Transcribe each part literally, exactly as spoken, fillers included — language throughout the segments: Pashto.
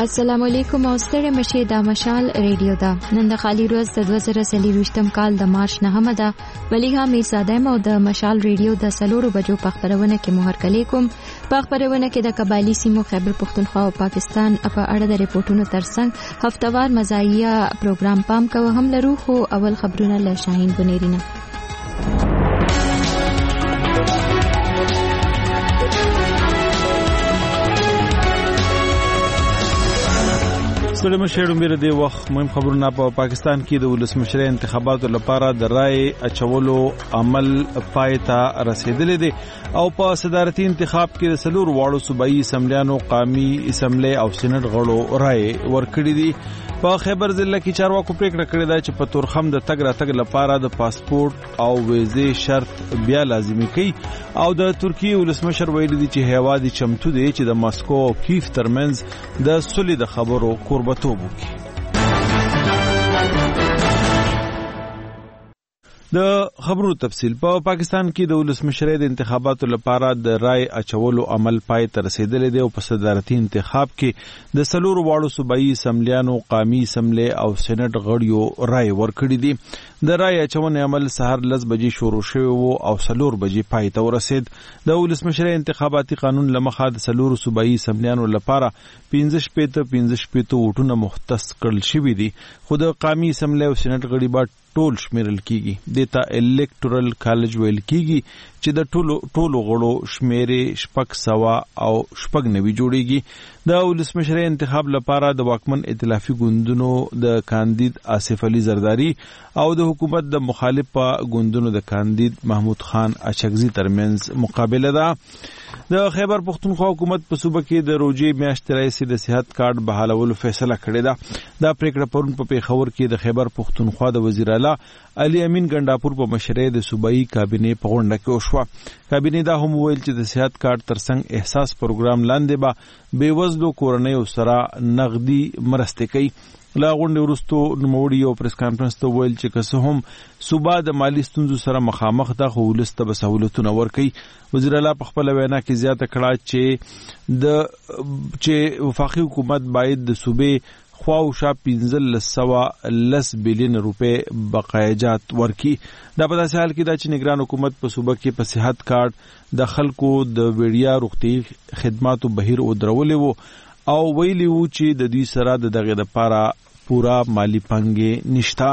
السلام علیکم او ستړي مشه دا مشال ریډیو دا نن د خالی روز د دوه زره څلورویشتم کال د مارچ نهمه ده ولیها میرزاده مو د مشال ریډیو د سلورو بجو په خبرونه کې مهر کلیکم په خبرونه کې د قبایلی سیمو خیبر پختونخوا او پاکستان په اړه د ریپورتونو ترڅنګ هفتوار مزاییا پروګرام پام کوه هم لرو خو اول خبرونه له شاهین بنيرینه. ستړي مشهور مېره دی وخت مهم خبرونه په پا پاکستان کې د ولسمشرۍ انتخاباتو لپاره د رای اچولو عمل پای ته رسیدلی دی او په صدارتي انتخاب کې د سلور واړو صوبایي اسمبلیانو قومي اسمبلی او سېنات غړو رای ورکړي دي. په خیبر ضلع کې چارواکو پریکړه کړې ده چې په تورخم د تګ راتګ لپاره د پاسپورت او ویزې شرط بیا لازمي کړي او د ترکیې ولسمشر ویلي دي چې هیواد چمتو دی چې د ماسکو او کیف ترمنځ د صلح د خبرو قربتوب وکړي. د خبرو تفصیل په پا پاکستان کې د ولسمشرۍ د انتخاباتو لپاره د رای اچولو عمل پای ته رسیدلی دی او په صدارتي انتخاب کې د سلور واړو صوبایي اسمبلیانو قومي اسمبلی او سېنات غړیو رای ورکړي دي. د رای اچونې عمل سهار لس بجې شروع شوی و او سلور بجې پای ته ورسید. د ولسمشرۍ انتخاباتي قانون لمخه د سلور صوبایي اسمبلیانو لپاره پنځه شپېته پنځه شپېته ووټونه مختص کړل شوي دي خو د قومي اسمبلی او سېنات غړي به ټول شمیرل کیږي. دیتا الکټورل کالج ویل کیږي چې د ټولو ټولو غړو شمیرې شپږ سوه او شپږ نوي جوړیږي. د ولسمشرۍ انتخاب لپاره د واکمن ائتلافي ګوندونو د کاندید آصف علي زرداری او د حکومت د مخالف ګوندونو د کاندید محمود خان اچکزي ترمنځ مقابله ده. د خیبر پختونخوا حکومت په صوبه کې د روزي میاشتې راهیسې د صحت کارت بحالولو فیصله کړې ده. دا پریکړه پرون په پیښور کې د خیبر پختونخوا د وزیر اعلی علي امین ګنڈاپور په مشرۍ د صوبایي کابینې په غونډه کې وشوه. کابینې دا هم ویل چې د صحت کارت ترڅنګ احساس پروګرام لاندې به بېوزلو کورنیو سره نغدي مرستې کوي. لا غونډې وروستو نوموړي یو پریس کانفرنس ته ویل چې که څه هم صوبه د مالي ستونزو سره مخامخ ده خو ولس ته به سهولتونه ورکوي. وزیر اعلی په خپله وینا کې زیاته کړه چې د چې وفاقي حکومت باید د صوبې خواوشا پنځلس سوه لس بیلیون روپۍ بقایجات ورکړي. دا په داسې حال کې ده چې نگران حکومت په صوبه کې په صحت کارت د خلکو د وړیا روغتیایي خدماتو بهیر ودرولی و او ویلی و چې د دوی سره د دغې دپاره پورا مالی پانګې نشته.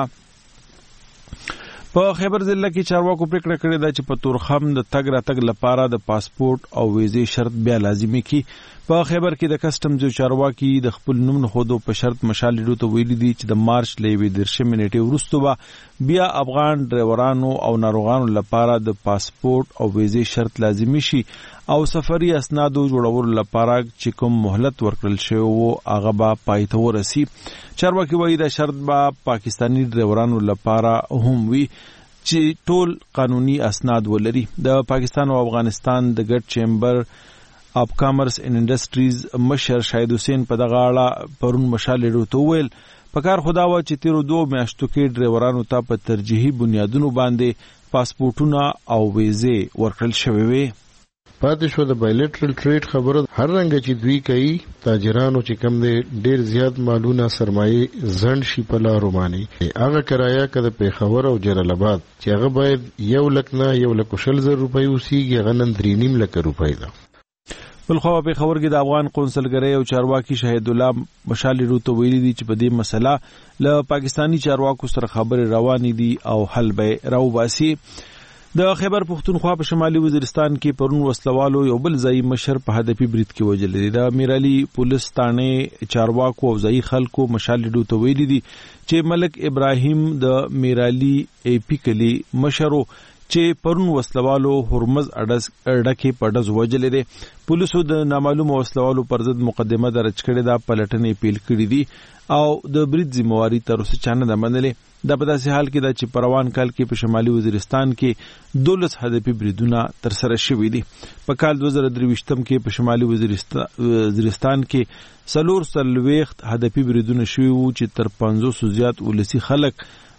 په خیبر ضلع کې چارواکو پریکړه کړې ده چې په تورخم د تګ راتګ لپاره د پاسپورت او ویزې شرط بیا لازمي کړي. په خیبر کې د کسټمز یو چارواکي د خپل نوم نښودو په شرط مشال لیدو ته ویلي دي چې د مارچ له یوې دېرشمې نیټې وروسته به بیا افغان ډریورانو او ناروغانو لپاره د پاسپورت او ویزې شرط لازمي شي او سفري اسنادو جوړولو لپاره چې کوم مهلت ورکړل شوی و هغه به پای ته ورسي. چارواکي وایي دا شرط به پاکستاني ډریورانو لپاره هم وي چې ټول قانوني اسناد ولري. د پاکستان او افغانستان د ګډ چیمبر اف کامرس ان انډسټریز مشر شاهد حسین په دغه اړه پرون مشال لیدو ته وویل په کار خدا و چې تیرو دوه میاشتو کې ډریورانو ته په ترجیحي بنیادونو باندې پاسپورټونه او ویزې ورکړل شوې وې. پاتې شو د بایلیټرل ټریډ خبره هر رنګ چې دوی کوي تاجرانو چې کم دی ډیر زیات مالونه سرمایه زند شي په لارو باندې هغه کرایه که د پیښور او جلال آباد چې هغه باید یو لک نه یو لک شل زر روپۍ اوسېږي هغه نن درې نیم لکه روپۍ ده. بلخوا په پیښور کې د افغان قونسلګرۍ او چارواکي شهید الله مشال لیدو ته ویلي دي چې په دې مسله له پاکستاني چارواکو سره خبرې روانې دي او حل به راوباسي. د خیبر پختونخوا په شمالي وزیرستان کې پرون وسلوالو یو بل ځایي مشر په هدفي برید کې وژلی دی. د میرالي پولیس تانې چارواکو او ځایي خلکو مشال لیدو ته ویلي دي چې ملک ابراهیم د میرالي ای پی کلي مشرو چې پرون وسلوالو هرمز اډکه په ډز وجلې دي. پولیسو د نامعلومو وسلوالو پر ضد مقدمه درج کړې ده، پلټنې پیل کړې دي او د برید ذمہواری تر اوسه چانه ده منلې. دا په داسې حال کې ده چې په روان کال کې په شمالي وزیرستان کې دولس هدفي بریدونه تر سره شوي دي. په کال دوه زره درویشتم کې په شمالي وزیرستان کې څلور څلوېښت هدفي بریدونه شوي وو چې تر پنځوسو زیات ولسي خلک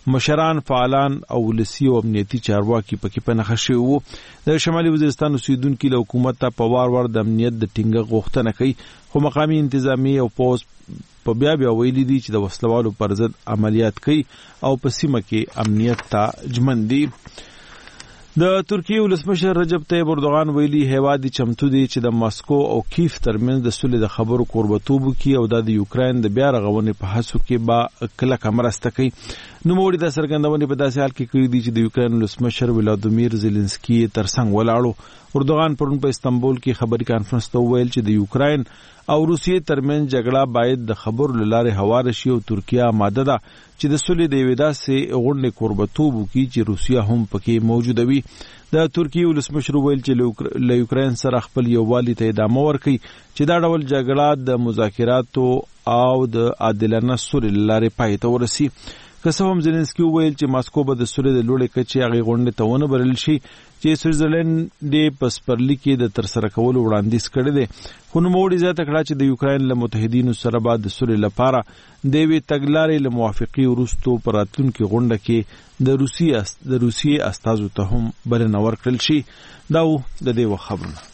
مشران، فعالان او ولسی او امنیتي چارواکي پکې په نښه شوي وو. د شمالي وزیرستان اوسیدونکي له حکومت ته په وار وار د امنیت د ټینګښت غوښتنه کوي، خو مقامي انتظامیه او پوز په بیا بیا ویلي دي چې د وسلوالو پر ضد عملیات کوي او په سیمه کې امنیت ته ژمن دي. د ترکیې ولسمشر رجب طیب اردوغان ویلي هیواد چمتو دی چې د ماسکو او کیف ترمنځ د سولې د خبرو کوربتوب وکړي او د یوکرين د بیا رغونې په هڅو کې با کلکه مرسته کوي. نوموړي د څرګندونې په داسې حال کې کړي دي چې د یوکرين ولسمشر ولادیمیر زيلنسکي ترڅنګ ولاړو. اردوغان پرون په استنبول کې خبري کانفرنس ته ویل چې د یوکرين او روسیې ترمنځ جګړه باید د خبرو لاره هوار شي او ترکیه آماده ده چې د سولې د ویداسې غونډې کوربتوب وکړي چې روسیه هم پکې موجوده وي. د ترکیې ولسمشر ویل چې له یوکرين سره خپل یووالي ته ادامه ورکړي چې دا ډول جګړه د مذاکراتو او د عادلانه سولې لاره پای ته ورسي. که څه هم زيلنسکي ویل چې ماسکو به د سولې د لوړې کچې هغې غونډې ته ونه بلل شي چې سویټزرلینډ د پسپرلي کې د ترسره کولو وړاندیز کړی دی، خو نوموړي زیاته کړه چې د یوکرين له متحدینو سره به د سولې لپاره د یوې تګلارې له موافقې وروستو په راتلونکې غونډه کې د روسیې د روسیې استازو ته هم بلنه ورکړل شي. دا و د دې وخت خبرونه.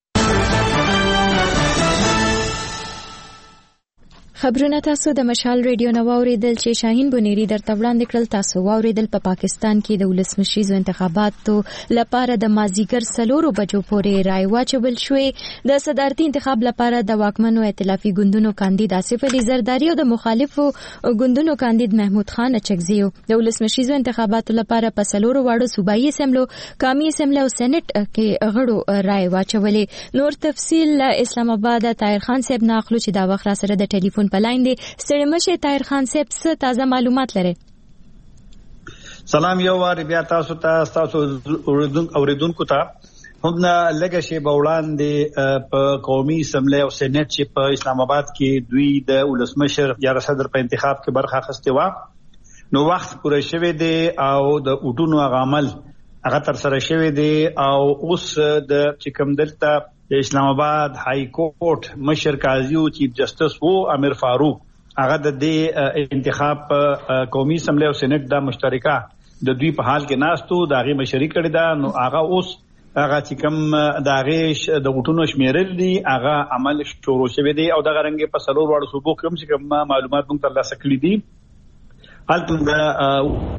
خبرونه تاسو د مشال ریډیو نو اوریدل چې شاهین بنيري درته وړاندې کړل. تاسو اوریدل په پا پاکستان کې د ولسمشریزو انتخاباتو لپاره د مازیګر سلورو بجو پورې رای واچول شوې. د صدارتي انتخاب لپاره د واکمنو ائتلافي ګوندونو کاندید آصف علي زرداری او د مخالفو ګوندونو کاندید محمود خان اچکزیو د ولسمشریزو انتخاباتو لپاره په سلورو واړو صوبایي اسمبلو، قومي اسمبلی او سېنات کې غړو رای واچولې. نور تفصیل اسلام آباد طاهر خان صاحب ناخلو چې دا وخت را سره د ټلیفون پلاین دی. ستړي مشه طاهر خان صاحب څه تازه معلومات لري؟ سلام یو وار بیا تاسو ته تاسو اوریدونکو ته هم لږه شی په وړاندې په قومي اسمبلی او سېنات چې په اسلام آباد کې دوی د ولسمشر یا صدر په انتخاب کې برخه اخیستې و، نو وخت پوره شوی دی او د اټونو عمل هغه تر سره شوی دی او اوس د چې کوم دلته د اسلام آباد های کورټ مشر قاضي او چیف جسټس وو امیر فاروق هغه د دې انتخاب قومي اسمبلی او سېنات د مشترکه د دوی په حال کې ناستو د هغه مشري کړی دا، نو هغه اوس هغه چې کوم د هغه د غټونو شمیرل دي هغه عمل شروع شوی دی او د غرنګ په سلور وړو صوبو کوم چې کوم معلومات موږ ترلاسه کړي دي. هلته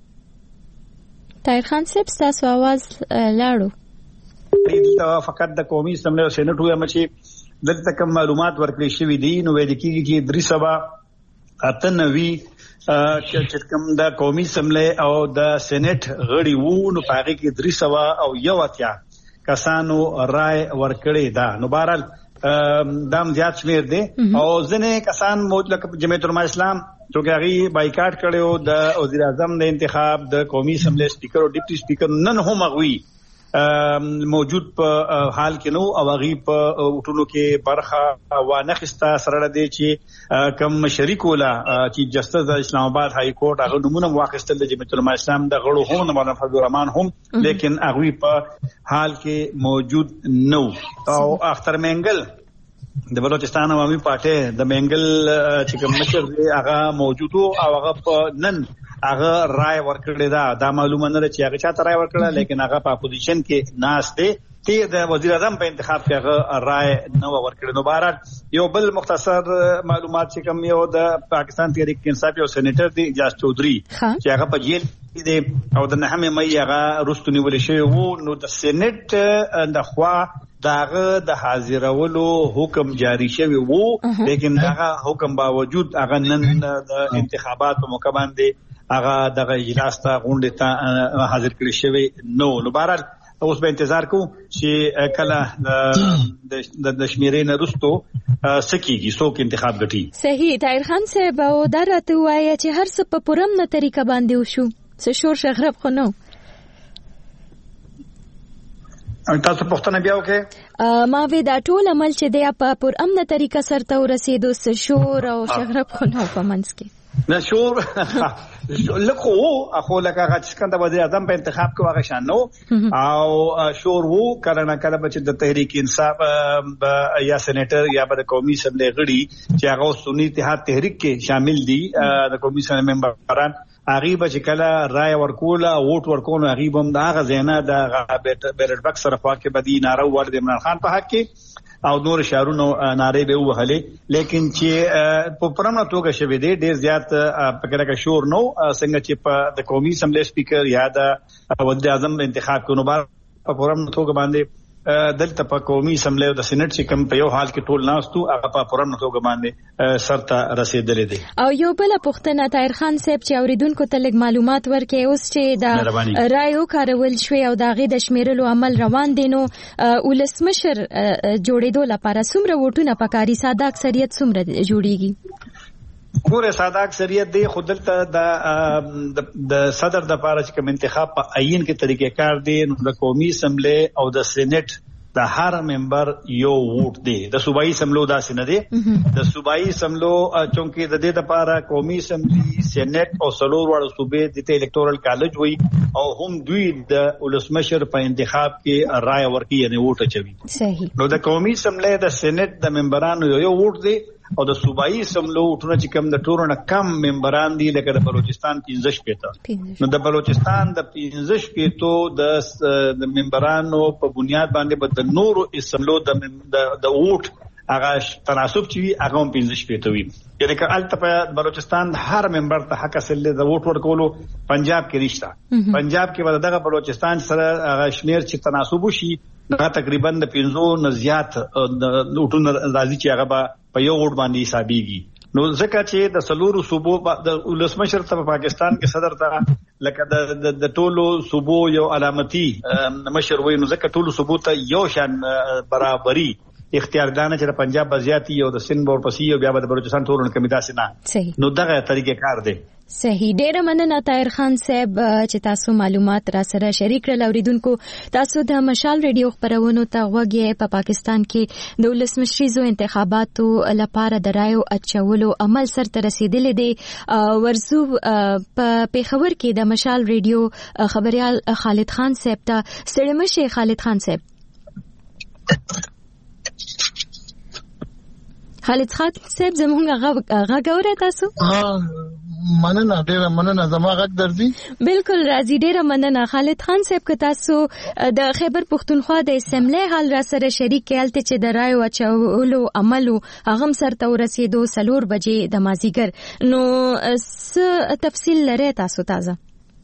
طاهر خان صاحب تاسو आवाज لاړو دلته فقط د قومي اسمبلی او سېنات وایم چې دلته کوم معلومات ورکړي شوی دي، نو ویل کېږي چې درې سبا اته نوي چې کوم د قومي اسمبلی او د سېنات غړي وو، نو په هغه کې درې سبا او یو اتیا کسانو رائے ورکړي دا. نو بهرحال دام زیات شمیر دي او ځنې کسان موجود جمعیت علماء اسلام چې هغه بایکاټ کړو د وزیر اعظم د انتخاب د قومي اسمبلی سپیکر او ډیپټي سپیکر نن هم غوي موجود په حال کې نو او غي په وټونو کې برخه وانه خستا سره دی چې کم شریکولا چې جسټس د اسلام آباد های کورټ هغه نمونه واخیستل د جمعیت علماء اسلام د غړو هم مولانا فضل الرحمن هم، لیکن هغه په حال کې موجود نو. او اختر منګل د بلوچستان عوامي پارټي د منګل چې کوم مشر دی هغه موجود او هغه په نن هغه رائے ورکړی دا دا معلومه نه چې هغه چاته رائے ورکړه، لیکن هغه په اپوزیشن کې ناس دی چې د وزیر اعظم په انتخاب کې هغه رائے نه ورکړي. نو بهرحال یو بل مختصر معلومات چې کوم یو د پاکستان تحریک انصاف یو سېنیټر دی اجاز چودھری چې هغه په جیل کې دی او د نهمه مې هغه رستنی ول شي وو، نو د سېنیټ د خوا داغه د حاضرولو حکم جاری شوی وو، لیکن هغه حکم باوجود هغه نن د انتخابات په موقع باندې هغه دغه اجلاس ته غونډه ته حاضر کړی شوی نو. نو بهرحال اوس به انتظار کوو چې کله د د شمیرې نه رستو سکیږي څوک انتخاب غټي. صحیح طاهر خان صاحب او درته وایي چې هر څه په پرم نه طریقه باندې وشو، څه شور شغرب خو نو. تاسو پوښتنه بیا وکړئ. ما وی دا ټول عمل چې دی په پر امنه طریقه سرته ورسېدو، څه شور او شغرب خو نو په منځ کې نه شور لکه وو اخو لکه هغه چې څنګه وزیر اعظم په انتخاب کې واغ شان نو او شور وو کله نه کله چې د تحریک انصاف یا سېنیټر یا د قومي اسمبلی غړي چې هغه سنی اتحاد تحریک کې شامل دي د قومي اسمبلی ممبران هغه به چې کله رای ورکول او ووټ ورکول هغه به د هغه زینا د بیلټ بکس سره خوا کې بدی ناره ور د عمران خان په حق کې او نور شهرونو ناره به وهلې لیکن چې په پرمه توګه شوه دي ډیر زیات پکې راک شور نو څنګه چې په د قومي اسمبلی سپیکر یا د وزیر اعظم انتخاب کو نو بار په پرمه توګه باندې دلته په قومي اسمبلی او د سېنات چې کوم په یو حال کې ټول ناستو هغه په پرمه توګه باندې سرته رسیدلې دي. او یو بل پوښتنه طاهر خان صاحب چې اوریدونکو ته لږ معلومات ورکړي اوس چې د رایو کارول شوی او د غي د شمیرلو عمل روان دي نو ولسمشر جوړېدو لپاره څومره ووټونه پکاري ساده اکثریت څومره جوړیږي؟ ګوره ساده اکثریت دی خو دلته د د صدر د پاره چې کوم انتخاب په عین کې طریقې کار دی نو د قومي اسمبلی او د سېنات د هر ممبر یو ووټ دی. د صوبایي اسمبلو داسې نه دی. د صوبایي اسمبلو چونکې د دې لپاره قومي اسمبلی سېنات او څلور وړ صوبې د الکتورال کالج وي او هم دوی د ولسمشر په انتخاب کې رائے ورکړي یعنی ووټ اچوي. صحیح. نو د قومي اسمبلی د سېنات د ممبرانو یو ووټ دی او د صوبایي اسمبلو ټول چې کم د ټورو نه کم ممبران دي لکه د بلوچستان پنځه شپېته نو د بلوچستان د پنځه شپېتو د د ممبرانو په بنیاد باندې به د نورو اسمبلو د د ووټ هغه تناسب چې وي هغه هم پنځه شپېته وي یعنی که الته په بلوچستان هر ممبر ته حق اصل د ووټ ورکولو پنجاب کې رښتا پنجاب کې ودغه بلوچستان سره هغه شمیر چې تناسب وشي دا تقریبا د پنځو نه زیات ووټونه راځي چې هغه به په یو ووټ باندې حسابيږي. نو ځکه چې د سلورو صوبو د ولسمشر ته په پاکستان کې صدر ته لکه د د ټولو صوبو یو علامتي مشر وي نو ځکه ټولو صوبو ته یو شان برابرۍ اختیار دانه چې د پنجاب بزیاتی او د سند ورپسې او بیا د بلوچستان ټولو کمیټه سينه نو دغه طریقې کار دی. صحیح. ډیره مننه طاهر خان صاحب چې تاسو معلومات را سره شریک کړل. اوریدونکو تاسو د مشال ریډیو خبرونو ته غوږی په پاکستان کې د ولسمشریزو انتخاباتو لپاره د رایو اچولو عمل سرته رسیدلی دی. ورزو په پیښور کې د مشال ریډیو خبريال خالد خان صاحب ته ستړي مشه. خالد خان صاحب خالد خان صاحب زموږ غږ اورئ تاسو؟ مننه ډیره مننه زما غږ درځي؟ بالکل راځي. ډیره مننه خالد خان صاحب که تاسو د خیبر پښتونخوا د اسمبلی حال را سره شریک کېلته چې د رایو اچولو عمل هغه سرته ورسېدو څلور بجې د مازیګر نو څه تفصیل لري تاسو تازه؟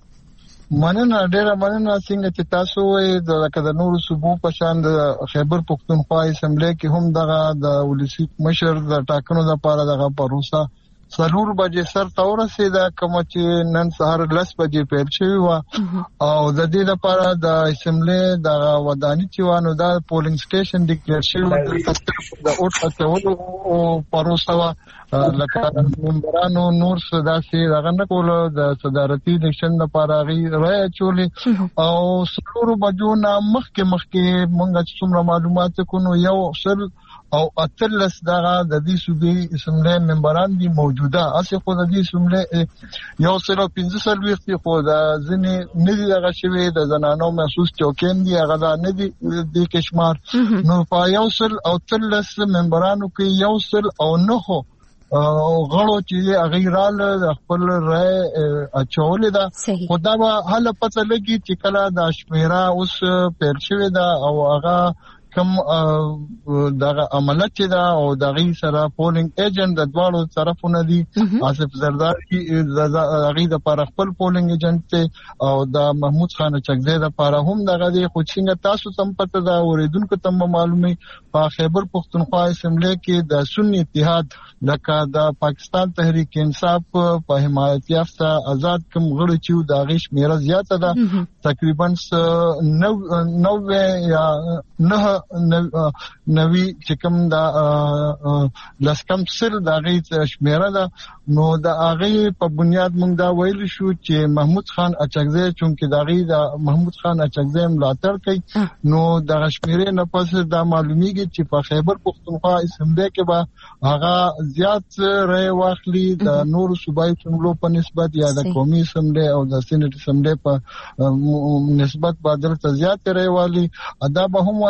مننه ډیره مننه څنګه چې تاسو وې د لکه د نورو صوبو په شان د خیبر پښتونخوا اسمبلی کې هم دغه د ولسی مشر د ټاکنو لپاره دغه پروسه څلور بجې سر ته ورسېده کوم چې نن سهار لس بجې پیل شوی و او د دې لپاره د اسمبلی د ودانۍ چوانو د پولینګ سټیشن ډیکلیئر شوی د اوټ اچولو پروسه و لکه ممبرانو نور سداسي دغه نه کول د صدارتي الیکشن لپاره غي رای چولې او څلور بجو نه مخکې مخکې مونږ څومره معلومات کوو یو سل او اتلس دغه د دې صوبې اسمبلی ممبران دي موجوده اسی خو د دې اسمبلی یو سل پنځه سل وختي خو د ځنې ندي دغه شوی د زنانو محسوس چوکین دي هغه دا ندي د کشمار نو په یو سل او اتلس ممبرانو کې یو سل او نه غړو چې غیرال خپل رای اچولې ده خدا به حل پته لګي چې کله د شمیره اوس پیر شوی ده او هغه کوم دغه عملیات چې دا او دغه سره پولینګ ایجنټ د دوړو طرفونه دي آصف زرداری دغه د پر خپل پولینګ ایجنټ او د محمود خان چکزی د پر هم دغه د خوشینګ تاسو سم پته دا اوریدونکو ته معلومي په خیبر پښتونخوا اسمبلی کې د سنی اتحاد لکه د پاکستان تحریک انصاف په حمایت یافته آزاد کوم غړي چې د غیش میرا زیاته ده تقریبا نوې یا نه نوی چې کوم دا لسکم سر د هغه شمیره ده نو د هغه په بنیاد موږ دا ویل شو چې محمود خان اچکزی چونکه د هغه د محمود خان اچکزی ملاتړ کوي نو د شمیره نه پس دا معلومیږي چې په خیبر پښتونخوا اسمبلی کې به هغه زیات رای واخلي د نور صوبایي اسمبلو په نسبت یا د قومي اسمبلی او د سېنات اسمبلی په نسبت بدل ته زیات رای والی ادا به هم وایم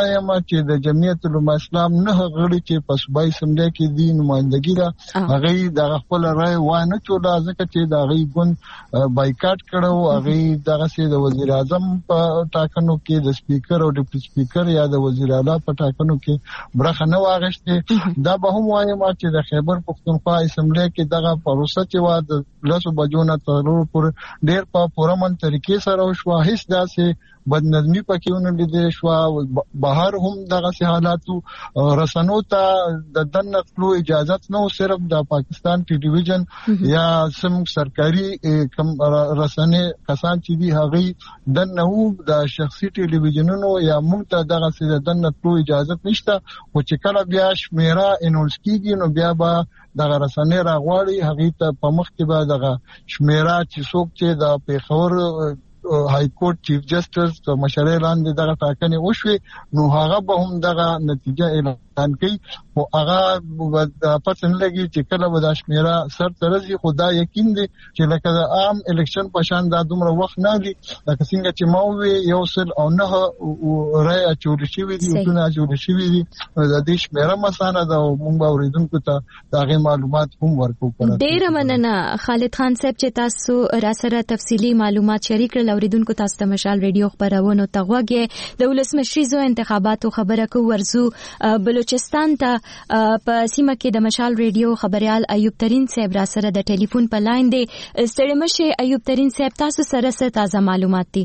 چې د جمعیت العلماء اسلام نه غړي چې په صوبایي اسمبلی کې دي نمائندګي ده هغه د خپل رائے وانه چولا ځکه چې د هغه ګوند بایکاټ کړو هغه دغه سي د وزیر اعظم په ټاکنو کې د سپیکر او ډیپټي سپیکر یا د وزیر اعلی په ټاکنو کې برخه نه واغشته دا به هم وایم چې د خیبر پختونخوا اسمبلی کې دغه پروسه چې وا د لاسو بجونه تر پر ډیر په پورمن طریقې سره وشو هیڅ داسې بدنظمی پکې ونه لیدل شو بهر هم دغه سي حالاتو رسنو ته د دنه خلو اجازه نه صرف د پاکستان ټلویزیون یا سم سرکاري کم رسنه کسان چې دی هغه دنه د شخصي ټلویزیونونو یا موږ ته دغه سي د دنه خلو اجازه نشته او چې کله بیا شمیره انولس کیږي نو بیا به دغه رسنه راغواړي هغه ته په مخ کې به دغه شمیره چې څوک چې د پیښور های کورټ چیف جسټس په مشرۍ لاندې دغه ټاکنې وشوي نو هغه به هم دغه نتیجه اعلان کوي او هغه د پاتن لګي چې کله به د شمیره سر ترځي خدا یقین دي چې لکه د عام الیکشن په شان د دومره وخت نه دي لکه څنګه چې مو وی یو سل او نه رای اچول شي وي دي نه اچول شي وي دي د دې شمیره مسانه د مونږ اوریدونکو ته دغه معلومات هم ورکو کړو. ډیر مننه خالد خان صاحب چې تاسو را سره تفصيلي معلومات شریک کړل اوریدونکو تاسو ته مشال ریډیو خبرونه تغوګه د ولسمشریزو انتخاباتو خبره کو ورزو بلوچستان ته په سیمه کې د مشال ریډیو خبريال ایوب ترين صاحب را سره د ټلیفون په لاین دی. ستړي مشه ایوب ترين صاحب تاسو سره څه تازه معلومات دي؟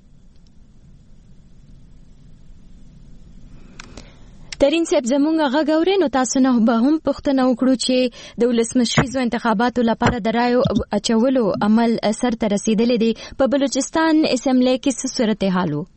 ترين صاحب زمونږ غږ اورئ نو تاسو نه به هم پوښتنه وکړو چې د ولسمشریزو انتخاباتو لپاره د رایو اچولو عمل سر ته رسیدلی دی په بلوچستان اسمبلی کې څه صورتحال وو؟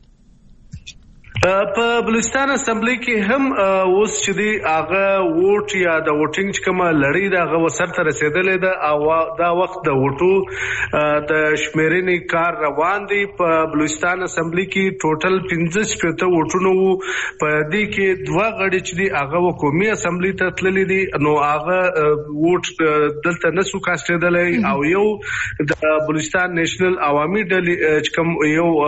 په بلوچستان اسمبلی کې هم اوس چې دی هغه ووټ یا د ووټینګ چې کومه لړۍ ده هغه سر ته رسیدلې ده او دا وخت د ووټو د شمیرنې کار روان دی. په بلوچستان اسمبلی کې ټوټل پنځه شپږ ووټونه وو په دې کې دوه غړي چې دی هغه قومي اسمبلی ته تللي دي نو هغه ووټ دلته نسو کاستېدلې او یو د بلوچستان نېشنل عوامي ډلې چې کوم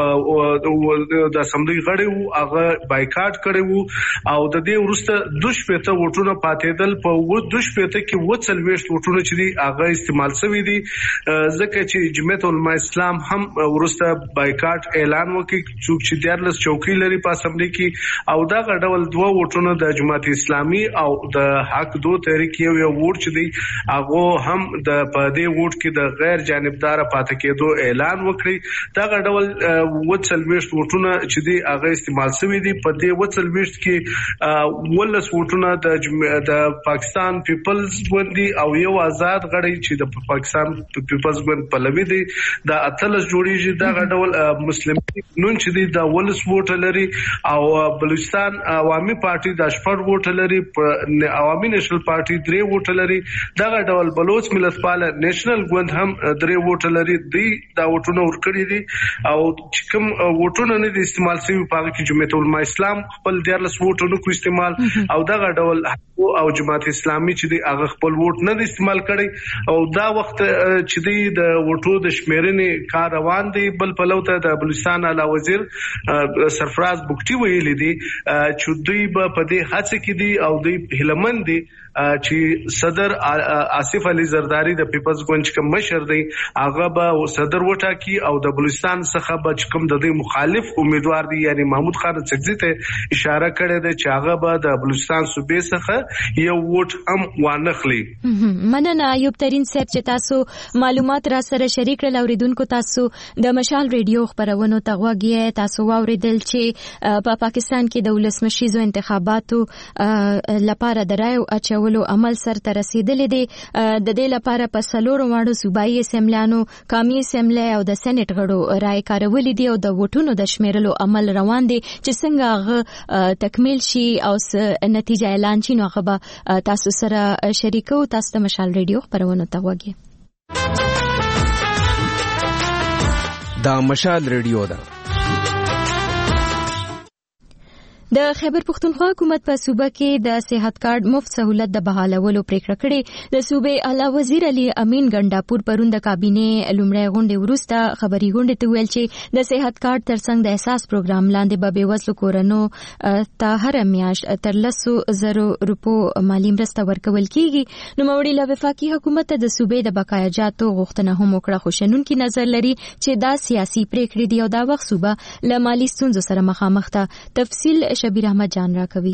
یو د اسمبلی غړي وو هغه بایکاټ کړی وو او د دې ورسته دوه شپږ ووټونه پاتېدل په و دوه شپږ کې و څلوېښت ووټونه چې دي هغه استعمال شوی دي ځکه چې جمعیت العلماء اسلام هم ورسته بایکاټ اعلان وکړ چې دیارلس چوکۍ لري په اسمبلی کې او دا غډول دوه ووټونه د جماعت اسلامي او د حق دو تحریک یو یو ووټ چې دی هغه هم د په دې ووټ کې د غیر جانبدار پاتې کېدو اعلان وکړي. دا غډول و څلوېښت ووټونه چې دی هغه استعمال سوي دي. په دې وڅلويشت کې ولس ووټونه د د پاکستان پیپلز ګوند او یو آزاد غړی چې د پاکستان پیپلز ګوند پلوي دي دا اتلس جوړیږي. دا غډول مسلم نون چې دی د ولس ووټ لري او بلوچستان عوامي پارټي د شپږ ووټ لري عوامي نېشنل پارټي درې ووټ لري. دا غډول بلوچ ملتپال نېشنل ګوند هم درې ووټ لري. دی دا ووټونه ورکړي دي او چې کوم ووټونه نه دي استعمال شوي په هغه کې جمعیت العلماء اسلام خپل دیارلس ووټونه کو استعمال او دا غډول او جماعت اسلامي چې دی هغه خپل ووټ نه استعمال کړي او دا وخت چې دی د ووټو د شمیرنې کار روان دی. بل پلو ته د بلوچستان اعلی وزیر سرفراز بوکټي ویلي دي چې دوی په دې هڅه کې دي او دوی هلمند دي چې صدر آصف علي زرداری د پیپلز ګوند کوم مشر دی هغه به صدر وټاکي او د بلوچستان څخه به کوم د دې مخالف امیدوار دی یعنی محمود خان چغزي ته اشاره کړې ده چې هغه به د بلوچستان صوبې څخه یو ووټ هم وانخلي. مننه ایوب ترين صاحب چې تاسو معلومات را سره شریک کړل. اوریدونکو تاسو د مشال ریډیو خبرونه تغوږی تاسو واوریدل چې په پاکستان کې د ولسمشریزو انتخاباتو لپاره د رایو اچولو عمل سر ته رسیدلی دی. د دې لپاره په څلورو واړو صوبایي اسمبلیانو قومي اسمبلی او د سېنات غړو رای کارولې دي او د ووټونو د شمیرلو عمل روان دی چې څنګه هغه تکمیل شي او نتیجه اعلان شي نو هغه به تاسو سره شریکو. تاسو ته مشال ریډیو خبرونه تغوږی دا مشال ریډیو ده. د خیبر پختونخوا حکومت په صوبه کې د صحت کارت مفت سہولت د بحالولو پریکړه کړې. د صوبې اعلی وزیر علي امین ګنڈاپور پرون د کابینه لومړی غونډې وروسته خبري غونډې ته ویل چې د صحت کارت ترڅنګ د احساس پروګرام لاندې به بېوزلو کورنو ته هر میاشت تر لسو زرو روپو مالی مرسته ورکول کیږي. نو موري له وفاقي حکومت د صوبې د بقایا جاتو غوښتنه هم وکړه، خو شنونکي نظر لري چې دا سیاسي پریکړې دي او دا وخت صوبه له مالی ستونزو سره مخامخ ده. تفصیل شبیر احمد جان راکوي.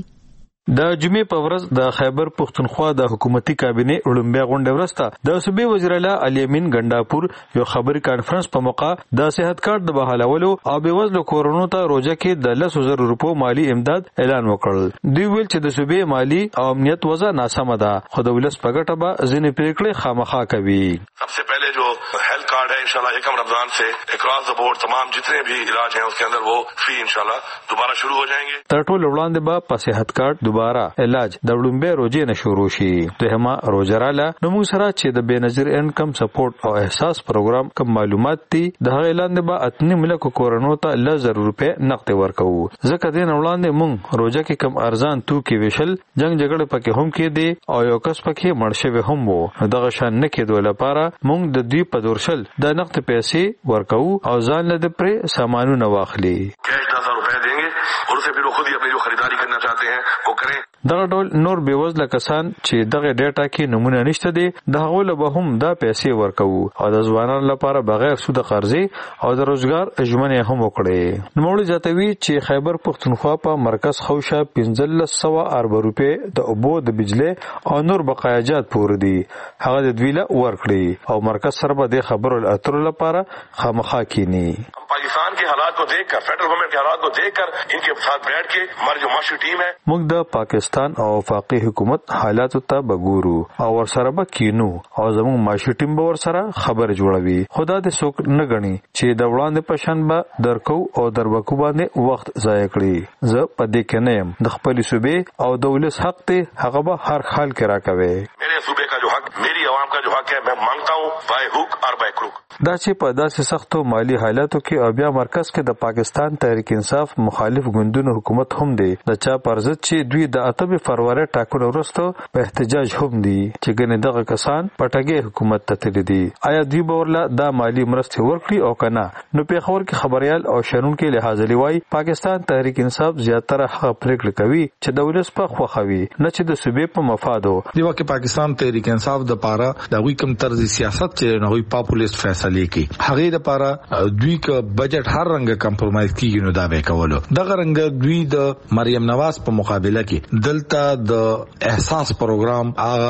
د جمعې په ورځ د خیبر پختونخوا د حکومتي کابینه وړاندې غونډه ورسته د صوبې وزیر اعلی علي امین ګنڈاپور یو خبري کانفرنس په موقع د صحت کارت د بحالولو او بېوزلو کورونو ته روزه کې د لس زره روپو مالی امداد اعلان وکړ. دوی ویل چې د صوبې مالی او امنیت وضع ناسمه ده، خو د ولس په ګټه به ځینې پریکړې خامخا کوي. सबसे पहले जो हेल्थ कार्ड है इंशाल्लाह एकम रमजान से अक्रॉस द बोर्ड तमाम जितने भी इलाज हैं उसके अंदर वो फ्री इंशाल्लाह दोबारा शुरू हो जाएंगे. تر ټولو وړاندې به په صحت کارت دوباره علاج د وړاندې روزي نه شروع شي. دهما روزراله نو موږ سره چې د بنظیر انکم سپورټ او احساس پروګرام کوم معلومات دي د هغه اعلان به اتنی ملک کورونو ته لزر روپے نقد ورکو. ځکه دین وړاندې موږ روزه کې کم ارزان توکي ویشل جنگ جګړه پکې هم کې دي او یو کس پکې مرشوي هم وو. دغه شان نه کېدو لپاره موږ د دوی په دورشل د نقد پیسې ورکو او ځان له پرې سامانونه واخلي. کیش دس ہزار روپے دیں گے اور اسے پھر وہ خود ہی اپنی جو خریداری کرنا چاہتے ہیں وہ کریں. دغه ډول نور بېوزله کسان چې دغه ډیټا کې نمونه نشته دي د هغو له به هم دا پیسې ورکو او د ځوانانو لپاره بغیر سود قرضې او د روزګار ژمنې هم وکړي. نوموړي زیاتوي چې خیبر پختونخوا په مرکز خوشه پنځلس سوه اربع روپۍ د اوبو د بجلی او نور بقایاجات پور دي هغه د دوی له ورکړي او مرکز سره به د خبرو اترو لپاره خامخا کینی. پاکستان کے حالات کو دیکھ کر فیڈرل گورنمنٹ کے حالات کو دیکھ کر ان کے ساتھ بیٹھ کے ہماری جو معاشی ټیم ہے موږ د پاکستان او وفاقي حکومت حالاتو ته بګورو او ورسره به کینو او زموږ معاشي ټیم به ورسره خبر جوړوي. خدا دې څوک نه غني چې د وړاندې پشن به درکو او دربکو باندې وخت ضایع کړي. زه په دې کې نه یم. د خپل صوبې او د ولس حق ته هغه به هر حال کې راکوي. میرے صوبے کا جو حق میری عوام کا جو حق ہے میں مانگتا ہوں بائے حق اور بائے کروک. دا چې په داسې سختو مالی حالاتو کې او بیا مرکز کې د پاکستان تحریک انصاف مخالف ګوندونو حکومت هم دی د چا پرځت چې دوی د اتم فروری ټاکنو وروسته په احتجاج هم دي چې ګنې دغه کسان پټګي حکومت ته تللي دي. آیا دوی به ورله دا مالی مرستې ورکړي او کنه؟ نو پیښور کې خبريال او شنونکي لحاظ لوي پاکستان تحریک انصاف زیاتره هغه پریکړه کوي چې د ولس په خوخوي نه چې د صوبې په مفادو. دی واکه پاکستان تحریک انصاف د پاره د وی کم طرز سیاست چې نه وي پاپولیست فیصله کوي هغه د پاره دوی ک بجټ هر رنګ کمپرمایز کیږي نو دا به کولو. دغه رنګ دوی د مریم نواز په مقابله کې دلته د احساس پروګرام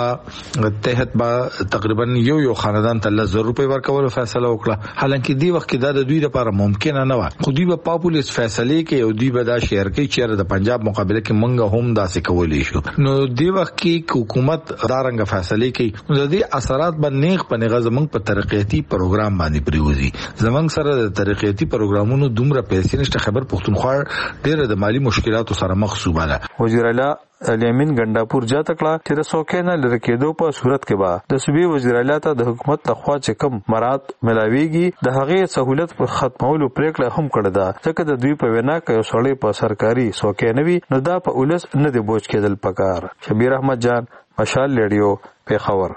هغه تحت با تقریبا یو یو خاندان ته لس زره روپۍ ورکولو فیصله وکړه. حالانکه دی وخت کې دا د دوی لپاره ممکن نه و. خو دوی په پاپولیست فیصله کې او دوی به دا شهر کې چیرې د پنجاب مقابله کې منګه هم داسې کولې شو. نو دی وخت کې حکومت دا رنګ فیصله کوي نو د دې اثرات باندې نیغ په نیغه زمنګ په ترقیاتي پروګرام باندې پریوزي. زمنګ سره د ترقیاتي پروګرامونو دومره پیسې نشته. خیبر پختونخوا ډېر د مالی مشکلاتو سره مخ صوبه ده. وزیر اعلی علي امین ګنڈاپور جا تکړه چې د سوکې نه لری کېدو په صورت کې به د صوبې وزیر اعلی ته د حکومت لخوا چې کم مراد ملاويږي د هغې سہولت پر ختمولو پریکړه هم کړې ده. ځکه د دوی په وینا کې یو سړی په سرکاري سوکې نه وي نو دا په ولس نه دی بوج کېدل پکار. شبیر احمد جان، مشال ریډیو، پیښور.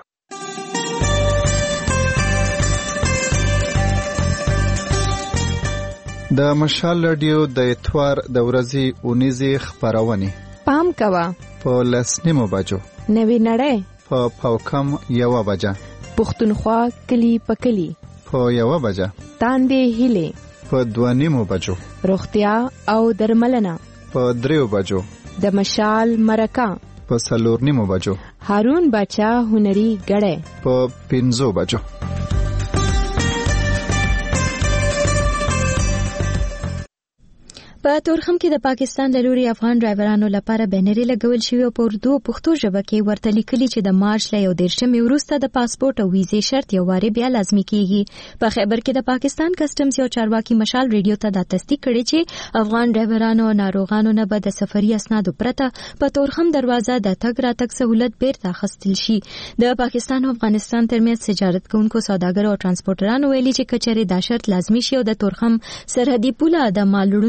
د مشال رادیو د اتوار د ورځې اونیزې خبرونه پام کوا په لسنیمو بجو نوی نړۍ په پاوکم یو بجه پښتونخوا کلی پکلی په یو بجه تاندې هله په دوانیمو بجو روغتیا او درملنه په دریو بجو د مشال مرکه په سلورنیمو بجو هارون بچا هنري غړې په پنځو بجو. په تورخم کې د پاکستان د لوري افغان ډرایورانو لپاره بینري لګول شوی او په اردو او پښتو ژبه کې ورته لیکلي چې د مارچ له یو دیرشمې وروسته د پاسپورت او ویزې شرط یو واري بیا لازمي کیږي. په خیبر کې د پاکستان کسټمز یو چارواکي مشال ریډیو ته دا تصدیق کړي چې افغان ډرایورانو او ناروغانو نه به د سفري اسنادو پرته په تورخم دروازه د تګ راتګ سہولت بیرته اخیستل شي. د پاکستان او افغانستان ترمنځ تجارت کوونکو سوداګرو او ترانسپورټرانو ویلي چې کچېرې دا شرط لازمي شي او د تورخم سرحدي پوله د مال وړونکو ګاډو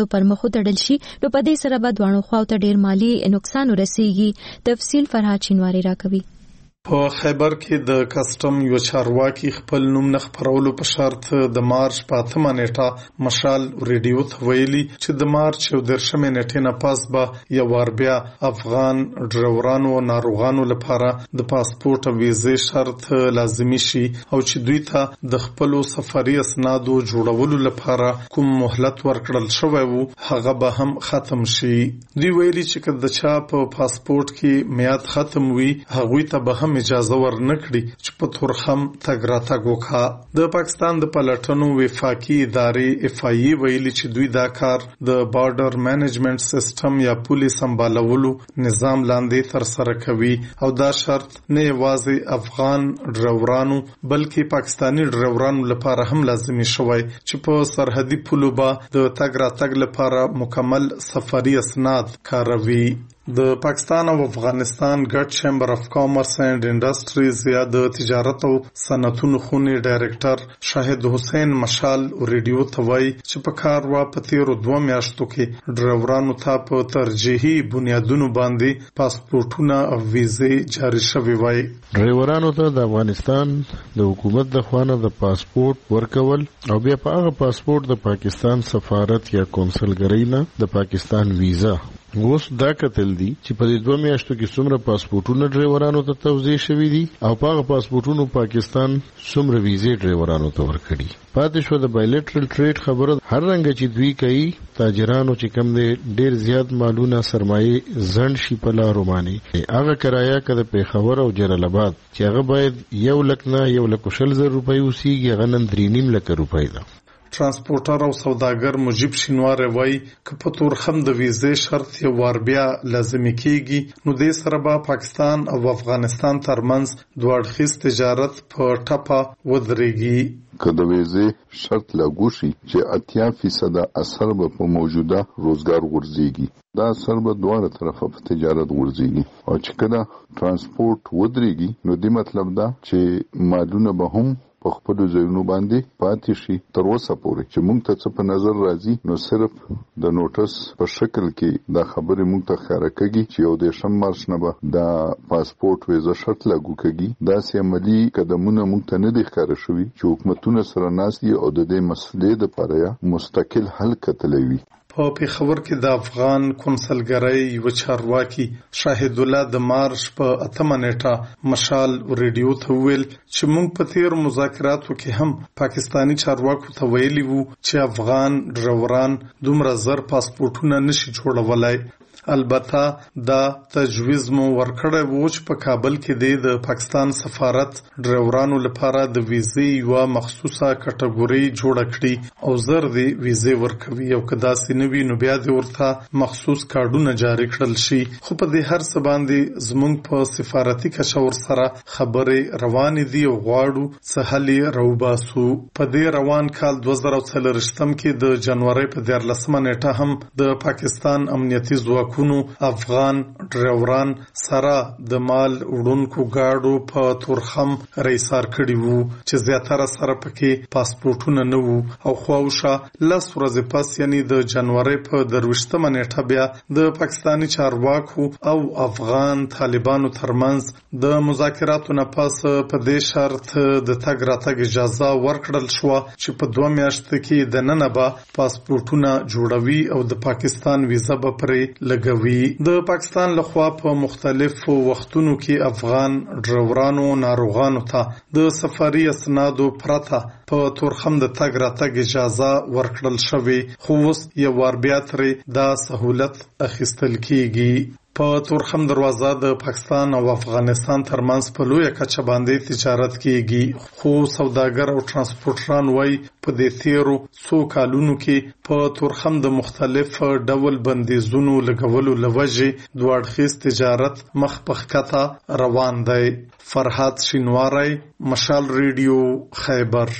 چارو پر مخ وتړل شي نو په دې سره به دوانو خواو ته ډیر مالی نقصان ورسیږي. تفصیل فرحات شینواری راکوي. په خیبر کې د کسٹم یو چارواکي خپل نوم نه خبرولو په شرط د مارچ په اتمه نیټه مشال ریډیو ته ویلي چې د مارچ یو درشمه نیټه نه پاس به یو وار بیا افغان ډرایورانو او ناروغانو لپاره د پاسپورت او ویزې شرط لازمي شي او چې دوی ته د خپل سفري اسنادو جوړولو لپاره کوم مهلت ورکړل شوی وو هغه به هم ختم شي. دوی ویلي چې کله د چا په پاسپورت کې میعاد ختم وي هغه ته به هم اجازه ورنکړي چې په تورخم تګ راتګ وکړي. د پاکستان د پلټنو وفاقي ادارې اف آی ای ویلي چې دوی دا کار د بارډر مینجمنت سیستم یا پولیس سمبالولو نظام لاندې تر سره کوي او دا شرط نه یوازې افغان ډرایورانو بلکې پاکستانی ډرایورانو لپاره هم لازمي شوی چې په سرحدي پولو به د تګ راتګ لپاره مکمل سفري اسناد کاروي. د پاکستان او افغانستان ګډ چیمبر اف کامرس اینڈ انډستریز یا د تجارت او صنعتونو خونې ډایرکټر شاهد حسین مشال ریډیو ته وایي چې په کار وا په تیرو دوه میاشتو کې ډرایورانو ته په ترجیحي بنیادونو باندې پاسپورتونه او ویزې جاری شوي وای. ډرایورانو ته د افغانستان د حکومت د خوانه د پاسپورت ورکول او بیا په هغه پاسپورت د پاکستان سفارت یا قونسلګرۍ نه د پاکستان ویزا اوس دا کتل دي چې په دې دوه میاشتو کې څومره پاسپورتونه ډرایورانو ته توزیع شوي دي او په هغه پاسپورتونو پاکستان څومره ویزې ډرایورانو ته ورکړي. پاتې شو د بایلیټرل ټریډ خبره هر رنګ چې دوی کوي تاجرانو چې کم دي ډیر زیات مالونه سرمایه زند شي په لارو باندې هغه کرایه کده پیښور او جلال آباد چې هغه باید یو لک نه یو لک شل زر روپۍ وسیږي هغه نن درې نیم لک روپۍ ده. ترانسپورټر او سوداګر مجيب شینوار وایي چې په تورخم د ویزې شرط یو وار بیا لازمي کیږي نو د سره به پاکستان او افغانستان ترمنځ دوه اړخیز تجارت په ټپه ودرېږي. که د ویزې شرط لاګو شي چې اتیا فیصد اثر به په موجوده روزګار غورځيږي دا اثر به دواړه طرفه په تجارت غورځيږي او چې کله ترانسپورت ودرېږي نو د مطلب دا چې مالونه به هم په خپل ځایونو باندې پاتې شي تر اوسه پورې چې موږ ته څه په نظر راځي نو صرف د نوټس په شکل کې دا خبره موږ ته ښکاره کوي چې یو د شم مارچ نه به دا پاسپورت ویزه شرط لاګو کړي دا سي عملی قدمونه موږ ته نه دي ښکاره شوي چې حکومتونه سره ناسي او د دې مسلې لپاره مستقل حل کتلوي. په پیښور کې د افغان کونسلګرۍ یو چارواکي شاهد الله د مارچ په اتمه نیټه مشال ریډیو ته ویل چې موږ په تیر مذاکراتو کې هم پاکستانی چارواکو ته ویلي وو چې افغان ډرایوران دومره زر پاسپورتونه نشي جوړولای. البته دا تجویز مو ورکړی وو چې په کابل کې د پاکستان سفارت ډرایورانو لپاره د ویزې یو مخصوصه کټګوري جوړ کړي او زر دی ویزې ورکوي او کدا سینوي نو بیا د ورته مخصوص کارډونه جاری کړل شي. خو په دې هر څه باندې زمونږ په سفارتي کچور سره خبرې روان دي او غواړو سهالي روباسو. په دې روان کال دوه زره څلورم کې د جنوري په دیارلسمه نیټه هم د پاکستان امنیتي ځواکونو افغان ډرایوران سره د مال وړونکو گاډو په تورخم ریسار کړي وو چې زیاتره سره پکې پاسپورتونه نه وو او خواوشه لس ورځې پس یعنی د جنوري په درويشتمه نیټه بیا د پاکستانی چارواکو او افغان طالبانو ترمنځ د مذاکراتو نه پس په دې شرط د تګ راتګ اجازه ورکړل شو چې په دوه میاشتو کې د نن به پاسپورتونه جوړوي او د پاکستان ویزه به پرې لګ د پاکستان لخوا په مختلفو وختونو کې افغان ډرایورانو ناروغانو ته د سفري اسنادو پرته په تورخم د تګ راتګ اجازه ورکړل شوی خو اوس یو وار بیا ترې دا سہولت اخیستل کیږي. په تورخم دروازه د پاکستان او افغانستان ترمنځ په لویه کچه باندې تجارت کیږي خو سوداګر او ترانسپورټران وایي په دې تیرو څو کالونو کې په تورخم د مختلف ډول بندیزونو لګولو لوجه دوه اړخیز تجارت مخ په ښکته روان دی. فرحات شینواری مشال ریډیو خیبر.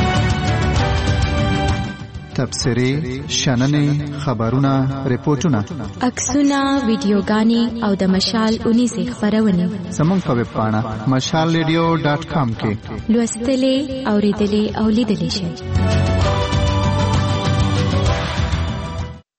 تبصرې شننې خبرونه ریپورتونه عکسونه ویډیوګانې او د مشال اونیزه خبرونه زموږ په ویب پاڼه مشال ریډیو ډاټ کام کې لوستلې اوریدلې او لیدلې شئ.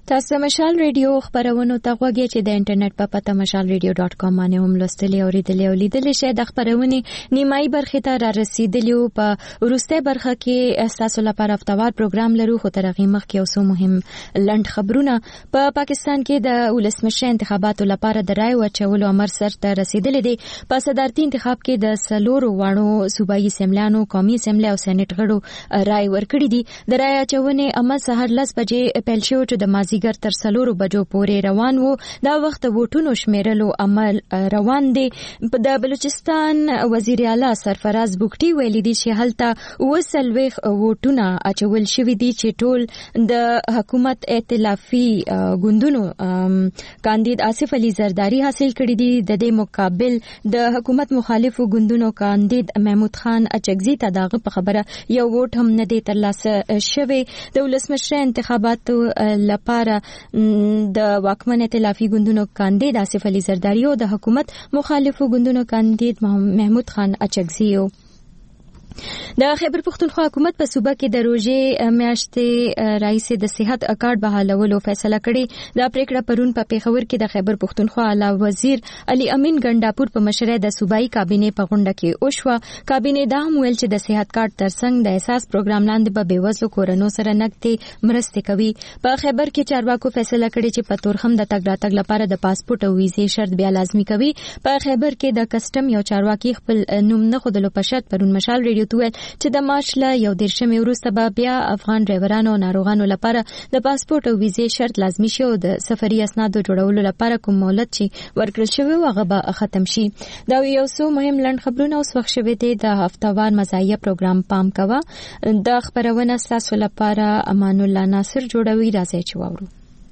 تاسو مشال ریډیو خبرونه ته غوږی چې د انټرنیټ په پته مشال ریډیو ډاټ کام باندې هم لوستلی او لیدلی او لیدلی شئ. د خبرونه نیمایي برخه ته را رسیدلی په وروسته برخه کې تاسو لپاره هفتوار پروګرام لرو، خو تر هغه مخکې اوسو مهم لند خبرونه. په پا پاکستان کې د ولسمشر انتخاباتو لپاره د رای ورچولو امر سر ته رسیدلی دی. په صدارتي انتخاب کې د سلورو وانو صوبایي اسمبلیانو، قومي اسمبلی او سېنات غړو رای ورکړي دي. د رای اچونې عمل سهار لس بجې پیل شو چې د مازیګر تر سلورو بجو پورې روان وو. دا وخت ووټونو شمیرلو عمل روان دی. د بلوچستان وزیر اعلی سرفراز بوکټي ویلي دي چې هلته وسلويخ ووټونه اچول شوي دي چې ټول د حکومت ائتلافي ګوندونو کاندید آصف علي زرداری حاصل کړي دي. د دې مقابل د حکومت مخالفو ګوندونو کاندید محمود خان اچکزي ته دغه په خبره یو ووټ هم نه دی ترلاسه شوی. د ولسمشر انتخاباتو لپاره د واکمن ائتلافي ګوندونو کاندید آصف علي زرداری او د حکومت مخالفو ګوندونو کاندید محمود خان اچکزي. د خیبر پختونخوا حکومت په صوبه کې د روزې میاشتې رئیس د صحت کارت بحالولو فیصله کړې. دا پریکړه پرون په پیښور کې د خیبر پختونخوا اعلی وزیر علي امین ګنڈاپور په مشرۍ د صوبایي کابینې په غونډه کې وشوه. کابینې دا هم ویل چې د صحت کارت ترڅنګ د احساس پروګرام لاندې به بېوزلو کورنو سره نږدې مرستې کوي. په خیبر کې چارواکو فیصله کړې چې په تورخم د تګ راتګ لپاره د پاسپورت او ویزې شرط بیا لازمي کوي. په خیبر کې د کسټم یو چارواکي خپل نوم نه خودلو په شرط پرون مشال ریډیو تویل چې د مارچ له یو دیرشمې وروسته به بیا افغان ډرایورانو او ناروغانو لپاره د پاسپورت او ویزې شرط لازمي شي او د سفري اسنادو جوړولو لپاره کوم مهلت چې ورکړل شوی و هغه به ختم شي. دا یو څو مهم لند خبرونه اوس وخت شوی دی. د هفتوار مزایه پروګرام پام کوه. د خبرونه تاسو لپاره امان الله ناصر جوړوي. راځي چې واورو.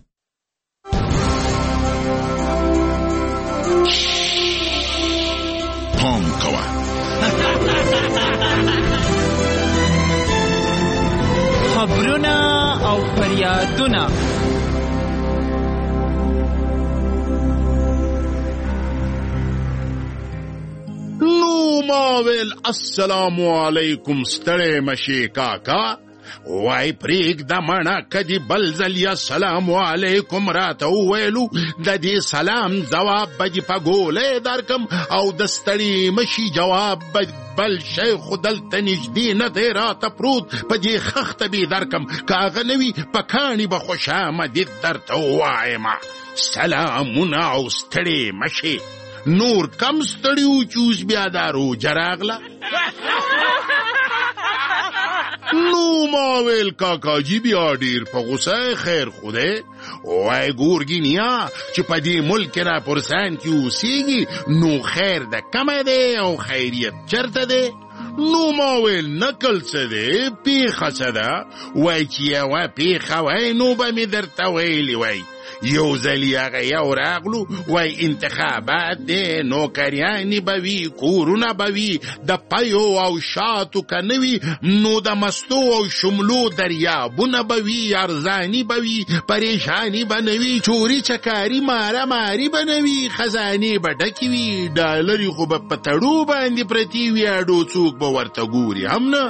پام کوه خبرونه او فریادونه. نو ماویل السلام علیکم ستړی مشي کاکا، وای پریک د مانا کدی بلزل یا سلام علیکم راته ویلو د دې سلام جواب بج پګولې درکم او د ستړي مشي جواب بل شیخ دلته نږدې نه دی راته پروت په دې خخته به درکم کاغه نوي پکانی به خوشامدید درته وایم سلامونه او ستړي مشي نور کم ستړیو چوز بیا دارو جراغلا. نو ماویل کاکا جی بیا ډیر په غوسه خیر خوده وای ګورګینیا چې په دې ملک را پرسان کې اوسېږي نو خیر د کمه دی او خیریت چرته دی. نو ماویل نکل څه دی پیښه څه ده وای چې یوه پیښه وای نو به مې درته ویلي وای یو ځل هغه یو راغلو وای انتخابات دی نوکریانې به وي کورونه به وي د پیو او شاتو که نه وي نو د مستو او شملو دریابونه به وي ارزاني به وي پریشاني به نه وي چوري چکاري ماره ماري به نه وي خزانې به ډکې وي ډالرې خو به په تړو باندې پرتې وي اډو څوک به ورته ګوري هم نه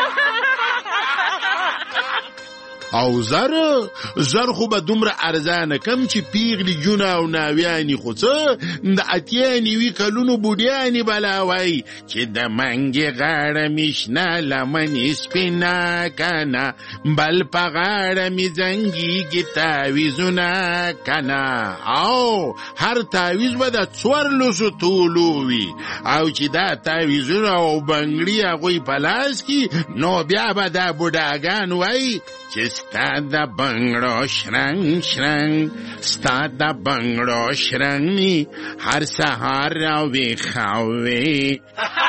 او زر زر خو به دومره ارزانه کم چې پیغلی جونه او ناویانی خو څه د اتیانی وی کلونو بوډیانی بلاوی چې د منګې غاړه میشنه لمنې سپینه کنه بل په غاړه می زنګیږي تاویزونه کنه او هر تاویز به د څوارلسو تولو وي او چې دا تاویزونه او بنګړي هغوی په لاس کې نو بیا به دا بوډاګان وای چې ستا د بنګړو شرنګ شرنګ ستا د بنګړو شرنګ می هر سهار راویښوي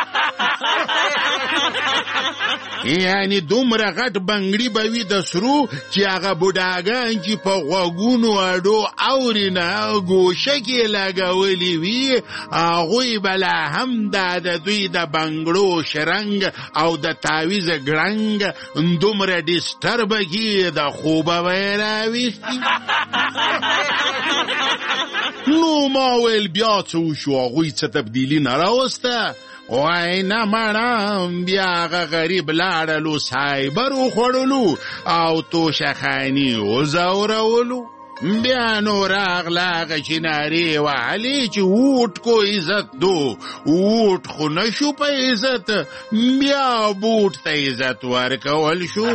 یعنی دومره غټ بنګړي به وي د سرو چې هغه بوډاګان چې په غوږونو اډو اوري نه ګوشه کې لګولي وي هغوی به لا هم دا د دوی د بنګړو شرنګ او د تاویز ګړنګ دومره ډسټربه کې د خوبه به راویستي. نو ما ویل بیا څه وشو هغوی څه تبدیلي نه راوسته وای نه مړم بیا هغه غریب لاړلو سایبر وخوړلو او توشخاني وځورولو بیا نو راغله هغه چې نارې وهلې چې ووټ کو عزت دو ووټ خو نه شو په عزت بیا بوټ ته عزت ورکول شو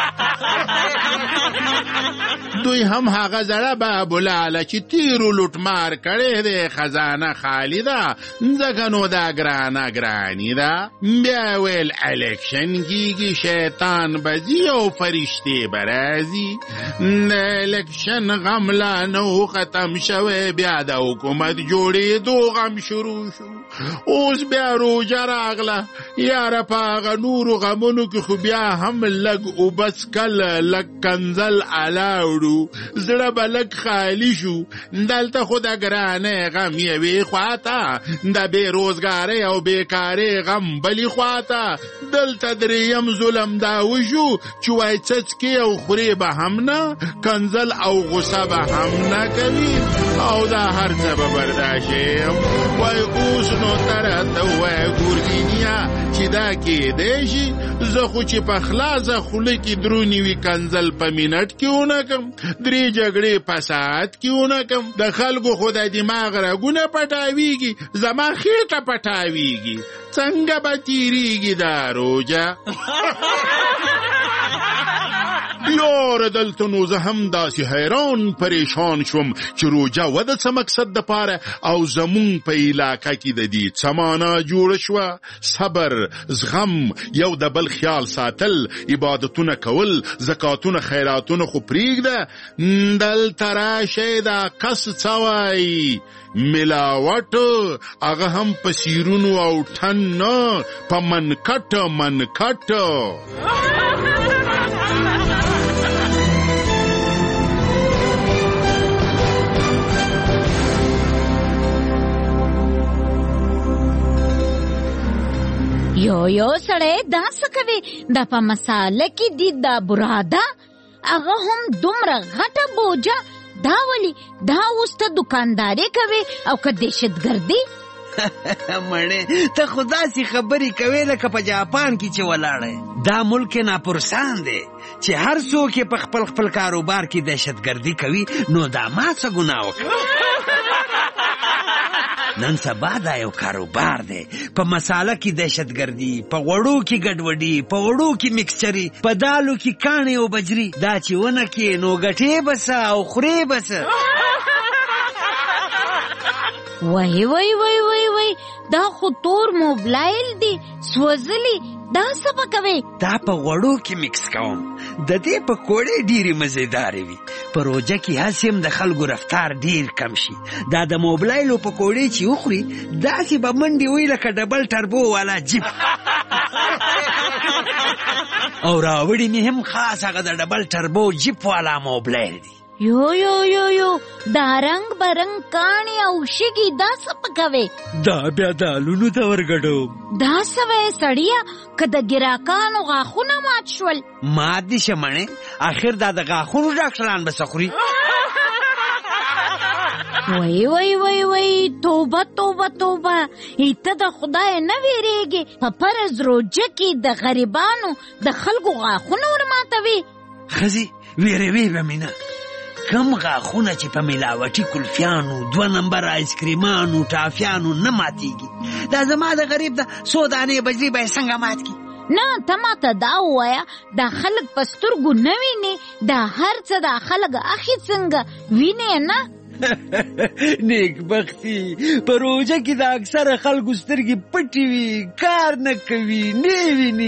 دوی هم هغه زړه بابولاله چې تیرو لوټمار کړی دی خزانه خالی ده ځکه نو دا ګرانه ګراني ده بیا ویل الیکشن کیږي شیطان به ځي او فرشتې به راځي د الیکشن غم لا نو ختم شوی بیا د حکومت جوړېدو غم شروع شو اوس بیا روژه راغله یاره په هغه نورو غمونو کې خو بیا هم لږ اوبس کله لږ کنزل الاوړو زړه به لږ خالی شو دلته خو د ګرانۍ غم یوې خواته د بېروزګارۍ او بېکارۍ غم بلې خواته دلته درېیم ظلم دا وشو چې وایي څڅکې او خورې به هم نه کنزل او غصه به هم نه کوي او دا هر څه به برداشت یم وایي اوس نو ته راته ووایه ګورګینیا چې دا کېدی شي زه خو چې په خلاصه خوله کې درونې وي کنزل په منټ کې ونه کم درې جګړې په ساعت کې ونه کم د خلکو خو د دماغ رګونه پټاویږي زما خېټه پټاویږي څنګه به تېرېږي دا روژه یاره دلته نو زه هم داسې حیران پریشان شوم چې روژه و د څه مقصد دپاره او زمونږ په علاقه کې د دې څه معنا جوړه شوه صبر زغم یو د بل خیال ساتل عبادتونه کول زکاتونه خیراتونه خو پرېږده دلته راشئ دا کس څه وایي ملاوټ هغه هم په سیرونو او ټن نه په منکټ منکټ یو یو سړی دا څه کوي دا په مساله کې دي دا براده هغه هم دومره غټه بوجه دا ولی دا اوس ته دکانداري کوي او که دهشتګردي مړې ته خو داسې خبرې کوې لکه په جاپان کې چې ولاړې دا ملک ناپرسان دی چې هر څوک یې په خپل خپل کاروبار کې دهشتګردي کوي نو دا ما څه ګناه وکړه نن سبا دا یو کاروبار دی په مساله کې دهشتګردي په غوړو کې ګډوډي په وړو کې مکسچري په دالو کې کاڼې او بجري دا چې ونه کې نو ګټې بسه او خورې بسه وای وای وای وای وای دا خو تور موبلایل دی سوزلی دا څه به کوي دا په غوړو کې مکس کوم د دې پکوړې ډېرې مزېدارې وي په روژه کې هسې هم د خلکو رفتار ډېر کم شي دا د موبلایلو پکوړې چې وخوري داسې به منډې وي لکه ډبل ټربو والا جیپ او راوړي مې هم خاص هغه د ډبل ټربو جیپ والا موبلایل دی یو یو یو یو دا رنگ برنگ کاڼي او شګي دا څه پکوي دا بیا دالونو ته ورګډو دا څه وایې سړیه که د ګراکانو غاښونه مات شول مات دي شمنې اخر دا د غاښونو ډاکټران به څه خوري وای وای وای وای توبه توبه توبه ایته د خدای نه ویریږي په فرض روژه کې د غریبانو د خلکو غاښونه ورماتوي ښځې ویروي به مې نه کم غاښونه چې په ملاوټي کلفیانو دوه نمبر آیسکریمانو ټافیانو نه ماتیږي دا زما د غریب د څو دانې بجري به یې څنګه مات کړي نه ته ماته دا ووایه دا خلک په سترګو نه ویني دا هر څه دا خلک اخی څنګه ویني نه نیک بختی په روژه کې د اکثره خلکو سترګې پټې وي کار نه کوي نه ویني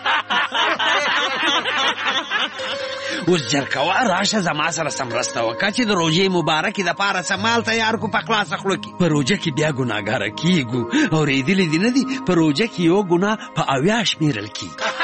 اوس جرکوه راشه زما سره سمرسته وکړه چې د روژې مبارکې دپاره څه مال تیار کړو په خلاصه خوله کې په روژه کې بیا ګناهګاره کیږو اورېدلي دي نه دي په روژه کې یو ګناه په اویا شمېرل کیږي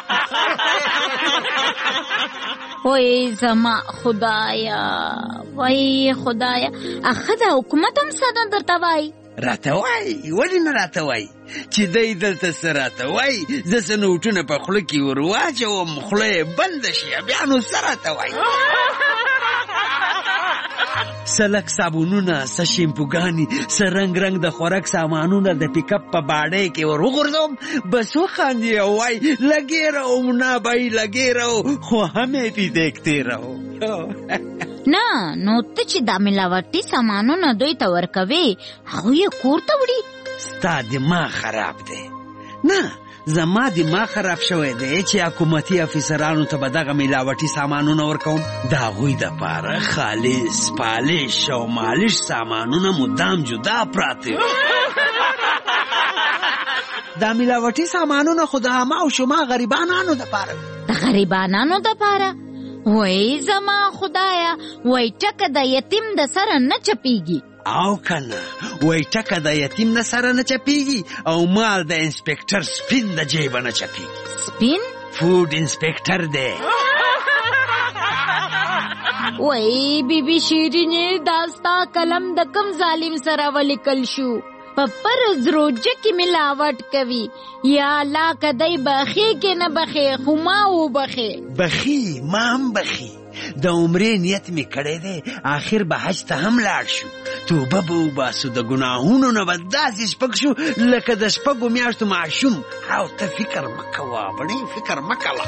وای زما خدایا وای خدایا اخه دا حکومت هم څه نه درته وایي راته وایي ولې نه راته وایي چې دی دلته څه راته وایي زه څه نوټونه په خوله کې ور واچوم خوله یې بنده شي بیا نو څه راته وایي سلک صابونونه، څه شیمپوګانې، څه رنګ رنګ د خوراک سامانونه د پیک اپ په باډۍ کې ور وغورځوم، بس وخاندي او وای لګې رهو منا بھائی لګې رهو، خو همې پی دیکھتے رهو. نه نو ته چې دا ملاوټي سامانونه دوی ته ورکوي هغوی یې کور ته وړي؟ ستا دماغ خراب دی. نه زما دماغ خراب شوی دی چې حکومتي افیسرانو ته به دغه ملاوټي سامانونه ورکوم. د هغوی دپاره خالص پالش او مالش سامانونه مدام جدا پراته دا ملاوټي سامانونه خو د همه او شما غریبانانو دپاره. د غریبانانو دپاره؟ وای زما خدایا، وای ټکه د یتیم د سره نه چپیږي. او کنه وای ټکه د یتیم نه سره نه چپیږي او مال د انسپکټر سپین د جیبه نه چپیږي. سپین؟ فود انسپکټر دی. وای بی بی شیرینې دا ستا قلم د کم ظالم سره ولیکل شو؟ په فرض روجه کې ملاوټ کوي. یا الله کدی بخي کې نه بخي خو ما و بخي بخي ما هم بخي. د عمرې نیت می کړی دی آخر به حج ته هم لاړ شو. توبه به وباسو د ګناهونو نه به داسې شپږ شو لکه د شپږو میاشتو ماشوم. او ته فکر مه کوه بڼې، فکر مه کوه.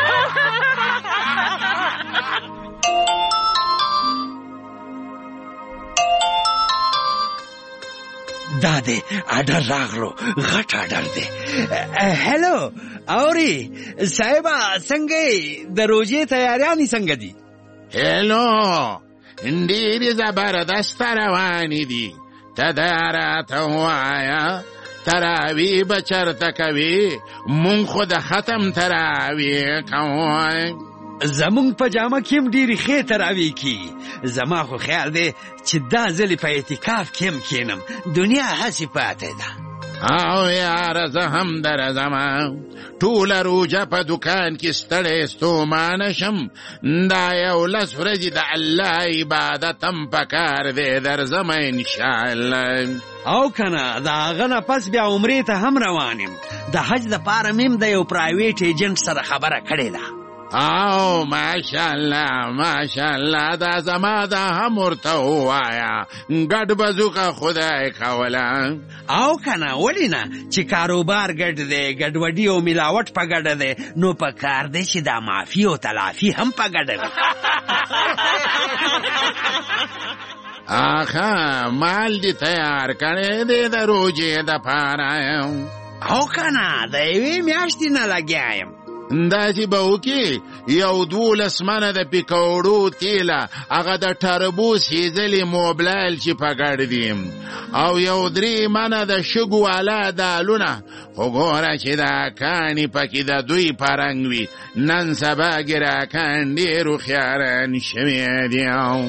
دا دی اډر راغلو، غټ اډر دی. هلو اوري صاحبه څنګه د روژې تیاریانې څنګه دي؟ هلو ډېرې زبردست روانې دي. ته دا راته ووایه تراویح به چېرته کوې؟ مونږ خو د ختم تراویح کوو. زمونږ په جامه کې هم ډېرې ښې تراویح کېږي. زما خو خیال دی چې دا ځلې په اعتکاف کې هم کښېنم، دنیا هسې پاتې ده. او یاره زه هم درځم، ټوله روژه په دوکان کې ستړی ستومانه شم. دا یو لس ورځې د الله عبادت هم پکار دی، درځم انشاءالله. او کنه د هغه نه پس بیا عمرې ته هم روان یم. د حج دپاره مې هم د یو پرایویټ ایجنټ سره خبره کړې ده. او ماشاءالله ماشاءالله دا زما دا هم ورته ووایه ګډ بزوکه خدای کوله. او کنه ولې نه چې کاروبار ګډ دی، ګډوډي او ملاوټ په ګډه دی، نو په کار دی چې دا معافي او تلافي هم په ګډه وي. آخه مال دې تیار کړی دی د روژې دپاره؟ او کنه د یوې میاشتې نه لګیا یم. داسې به وکړي یو دولس منه د پیکوړو تیله، هغه د ټربو سیزلې موبلایل چې په ګډ دي، او یو درې منه د شګو والا دالونه. خو ګوره چې دا کاڼي پکې د دوی په رنګ وي. نن سبا ګراکان ډېر هوښیاران شوي دي.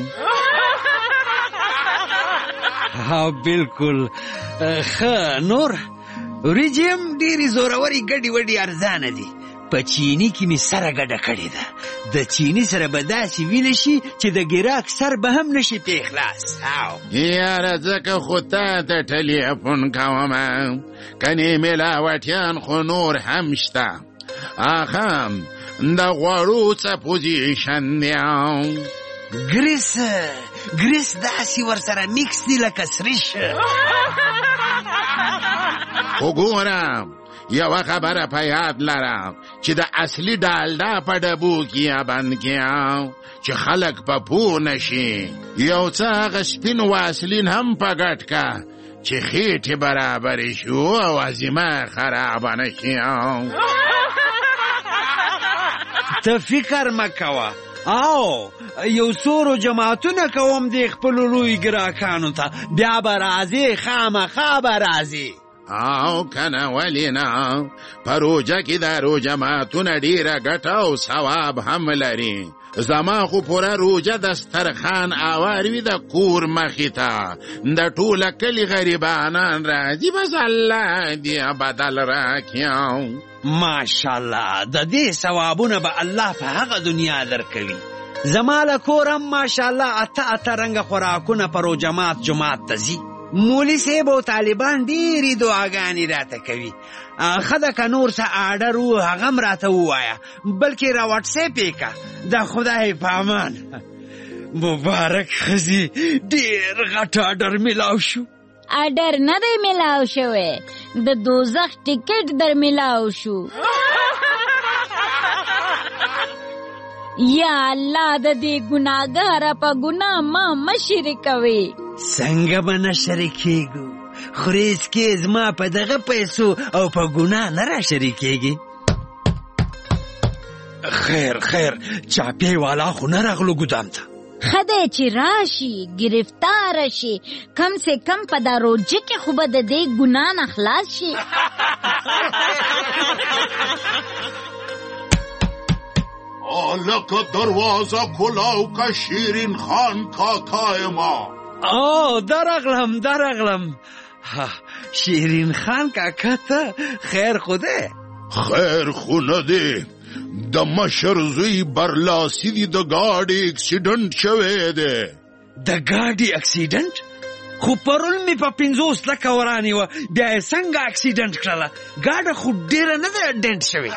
ها بالکل ښه. نور وریجې هم ډېرې زورورې ګډې وډې ارزانه دي. په چینی کې می سره ګډه کړې ده. د چینی سره به داسې ویل شي چې د ګراک سر به هم نشي پې خلاص. یاره ځکه خو تا ته ټلیفون کوم، کنې ملاوټیان خو نور هم شته. آخه د غوړو څه پوزیشن دی؟ ګریس ګریس داسې ورسره میکس دی لکه سریش. خو ګوره یوه خبره په یاد لره چې د اصلي ډالډا په ډبو کې بند کړه چې خلک په پوه نشي. یو څه هغه سپین واسلین هم په ګډ که چې خېټې برابرې شو او عزیمه خرابه نشي. ته فکر مه کوه. او یو څو جماعتونه کوم د خپلو لوی ګراکانو ته، بیا به راځې، خامخا به راځې. او کنه ولې نه؟ په روژه کې د روژه ماتونه ډېره ګټه او ثواب هم لري. زما خو پوره روژه دسترخوان اوار وي د کور مخې ته، د ټوله کلي غریبانان راځي، بس الله دې بدل راکړي. ماشاءالله د دې ثوابونه به الله په هغه دنیا درکوي. زما له کور هم ماشاءالله اته اته رنګه خوراکونه په روژه مات جومات ته ځي. مولی صاحب او طالبان ډېرې دعاګانې راته کوي. ښه ده که نور څه آډر و هغه هم راته ووایه، بلکې را واټساپ یې که. د خدای په امان. مبارک خزي ډیر غټ اډر ملاو شو. اډر نه دی ملاو شوی، د دوزخ ټیکټ در ملاو شو. یا الله د دې ګناګار په ګناه ما مشرکوي. څنګه به نه شریکېږو؟ خریز کې زما په دغه پیسو او په ګناه نه را شریکېږي. خیر خیر چاپی والا خو نه راغلو ګدام ته. خدای چې راشي گرفتار شي، کم سے کم په دا روجه کې خو به د دې ګناه نه خلاص شي. لکه دروازه کلاو که شیرین خان کاکای ما. او درغلم درغلم شیرین خان کاکا ته خیر خوده؟ خیر خو نه دی، د مشر زوی برلاسی دی د گاډي اکسیډنټ شوی دی. د گاډي اکسیډنټ؟ خو پرول می په پنځوس لکه ورانی و، بیا یې څنګه اکسیډنټ کړله؟ گاډه خو ډیره نه ده ډنټ شوې.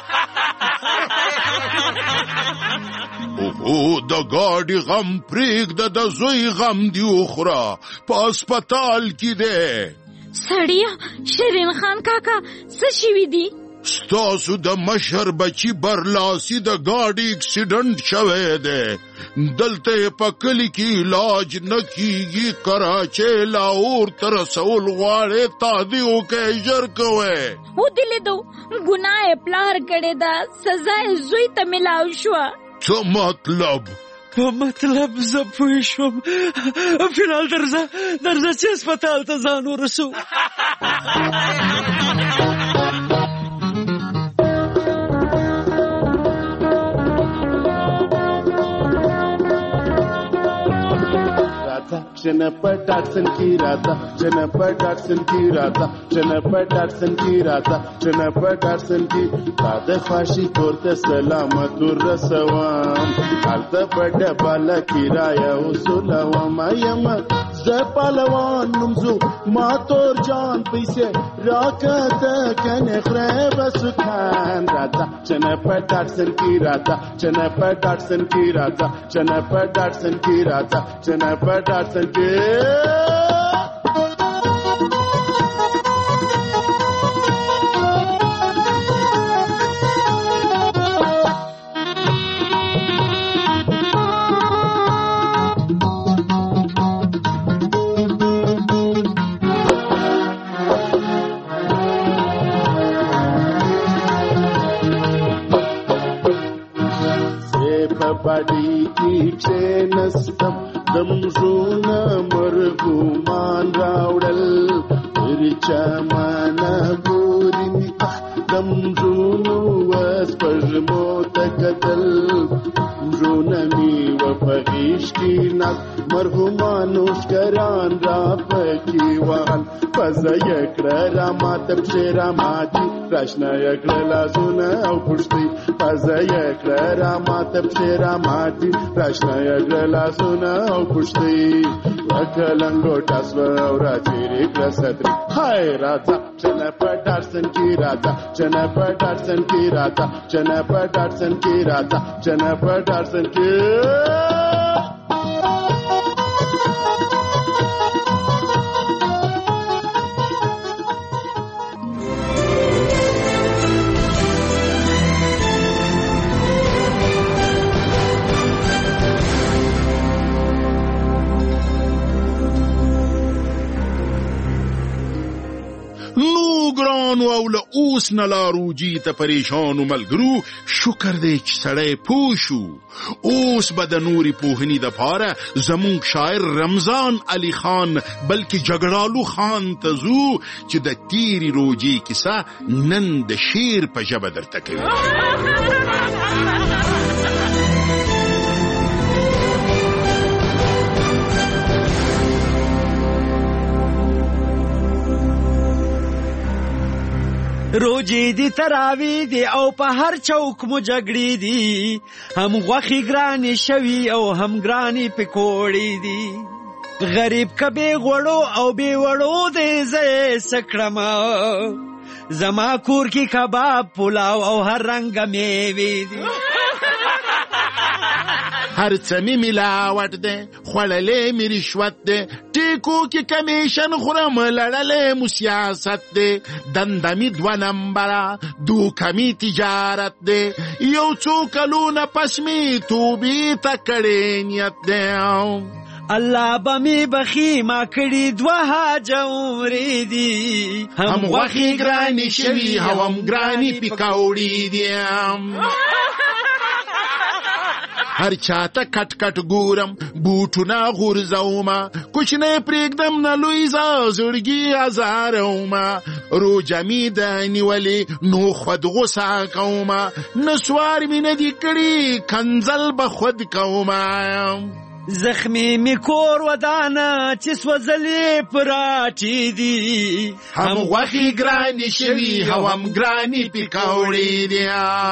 اوهو د گاډي غم پرېږده، د زوی غم دی وخوره، په هسپتال کې دی. سړیه شیرین خان کاکا څه شوي دي؟ ستاسو د مشر بچی برلاسی د گاډي اکسیډنټ شوی دی، دلته یې په کلي کې علاج نه کیږي، کراچۍ لاهور ته رسول غواړې، تادی وکئ ژر کوئ. ودې لیدو ګناه یې پلار کړې ده، سزا یې زوی ته ملاو شوه. څه مطلب؟ په مطلب زه پوه شوم. فلحال درځه درځه چې هسپتال ته ځان ورسو. Jennifer Dodson की राता, Jennifer Dodson की राता, Jennifer Dodson की राता, Jennifer Dodson की राता ख्वाशी कोरते सलामत रसवाम, हालत बड़े बाला की राया उसुलवाम आयम ज़पालवान नुमज़ु मातोर जान पैसे राकत कने ख़रेब सुखान राता, Jennifer Dodson की राता, Jennifer Dodson की राता, Jennifer Dodson की राता, Jennifer Dodson की badi ki chenastam damjuna marguman raudal irchamana burini ah damjunu waspajmo takatal junami wa pagishki nas marguman ushkaran rafaki wan fazayakra ramat bshiramati rashnayakra lazuna au pushti fazayakra ramat bshiramati rashnayakra lazuna au pushti akalango taswa aura chiri krasatri hay rata Jennifer Dodson ki rata Jennifer Dodson ki rata Jennifer Dodson ki rata Jennifer Dodson ki ګرانو او له اوس نه لا روجي ته پریشانو ملګرو شکر دی چې سړی پوه شو. اوس به د نورې پوهنې دپاره زمونږ شاعر رمضان علي خان بلکې جګړالو خان ته ځو چې د تیرې روجې کیسه نن د شعر په ژبه درته کوي. روجې دي تراوی دي او په هر چوک مو جګړې دي، هم غوښې ګرانې شوي او هم ګرانې پکوړې دي. غریب که بې غوړو او بې وړو دی زه یې څه کړمه، زما کور کې کباب پلاو او هر رنګه میوې دي. هر څه می ملاوت دی خوړلې می رشوت دی ټیکو کې کمیشن خورم لړلې مو سیاست دی دنده می دوه نمبره دوکه می تجارت دی یو څو کلونه پس می توبې ته کړې نیت دی الله بمی بخی ما کړي دوه حاج عمرې دي هم غوښې ګرانې شوي او هم ګرانې پکوړې دي هر چاته کټ کټ ګورم بوټونه غورځومه کوچنی پرېږدم نه لوی زړګي ازارومه روژه مې ده نیولې نو خود غوسه کومه نسوار مې نه دي کړي کنځل به خود کومه زخمی می کور ودانه چې سوځلې پراټې دي هم غوښې ګرانې شوي او هم ګرانې پکوړې دي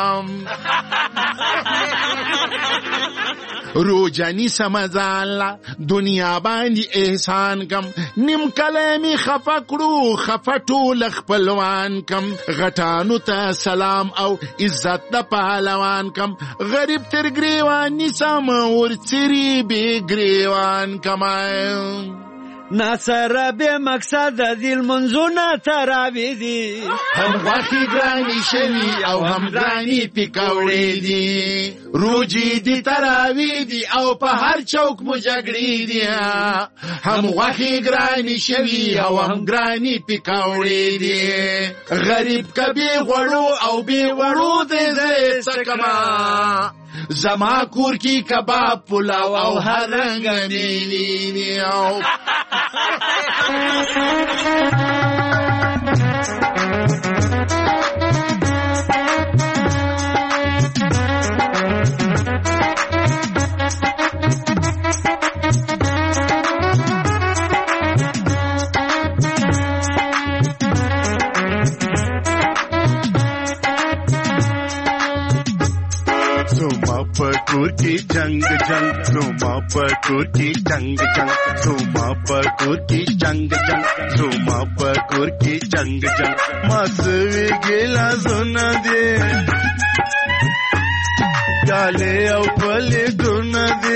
روژه نیسمه ځاله دنیا باندې احسان کم نیم کلی مې خفه کړو خفه ټول خپلوان کم غټانو ته سلام او عزت د پهلوان کم غریب تر ګریوان نیسم ورڅري بې ګریوان کمایم ناصر به مقصد دل منزونه تراوی دي هم غوښې ګرانې شوي او هم ګرانې پکوړې دي روجي دي تراوی دي او په هر چوک مو جګړې دي هم غوښې ګرانې شوي او هم ګرانې پکوړې دي غریب کبي غوړو او بې وړو دې زه څه کما زما کور کی کباب پلاو او هر رنگ مینی او पकुर की जंग जंग सोमा पकुर की जंग जंग सोमा पकुर की जंग जंग सोमा पकुर की जंग जंग मसवी गेला सुना दे गाले औ पले दुना दे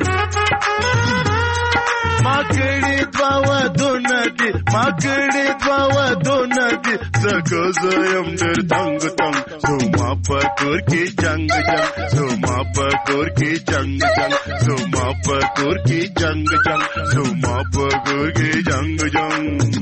माकड़ी द्वावा दुना दे माकड़ी द्वावा दुना दे सको जोयम दर तंग तंग सोमा पकुर की जंग जंग सोमा पकुर की जंग जंग सोमा पकुर की जंग जंग सोमा पकुर की जंग जंग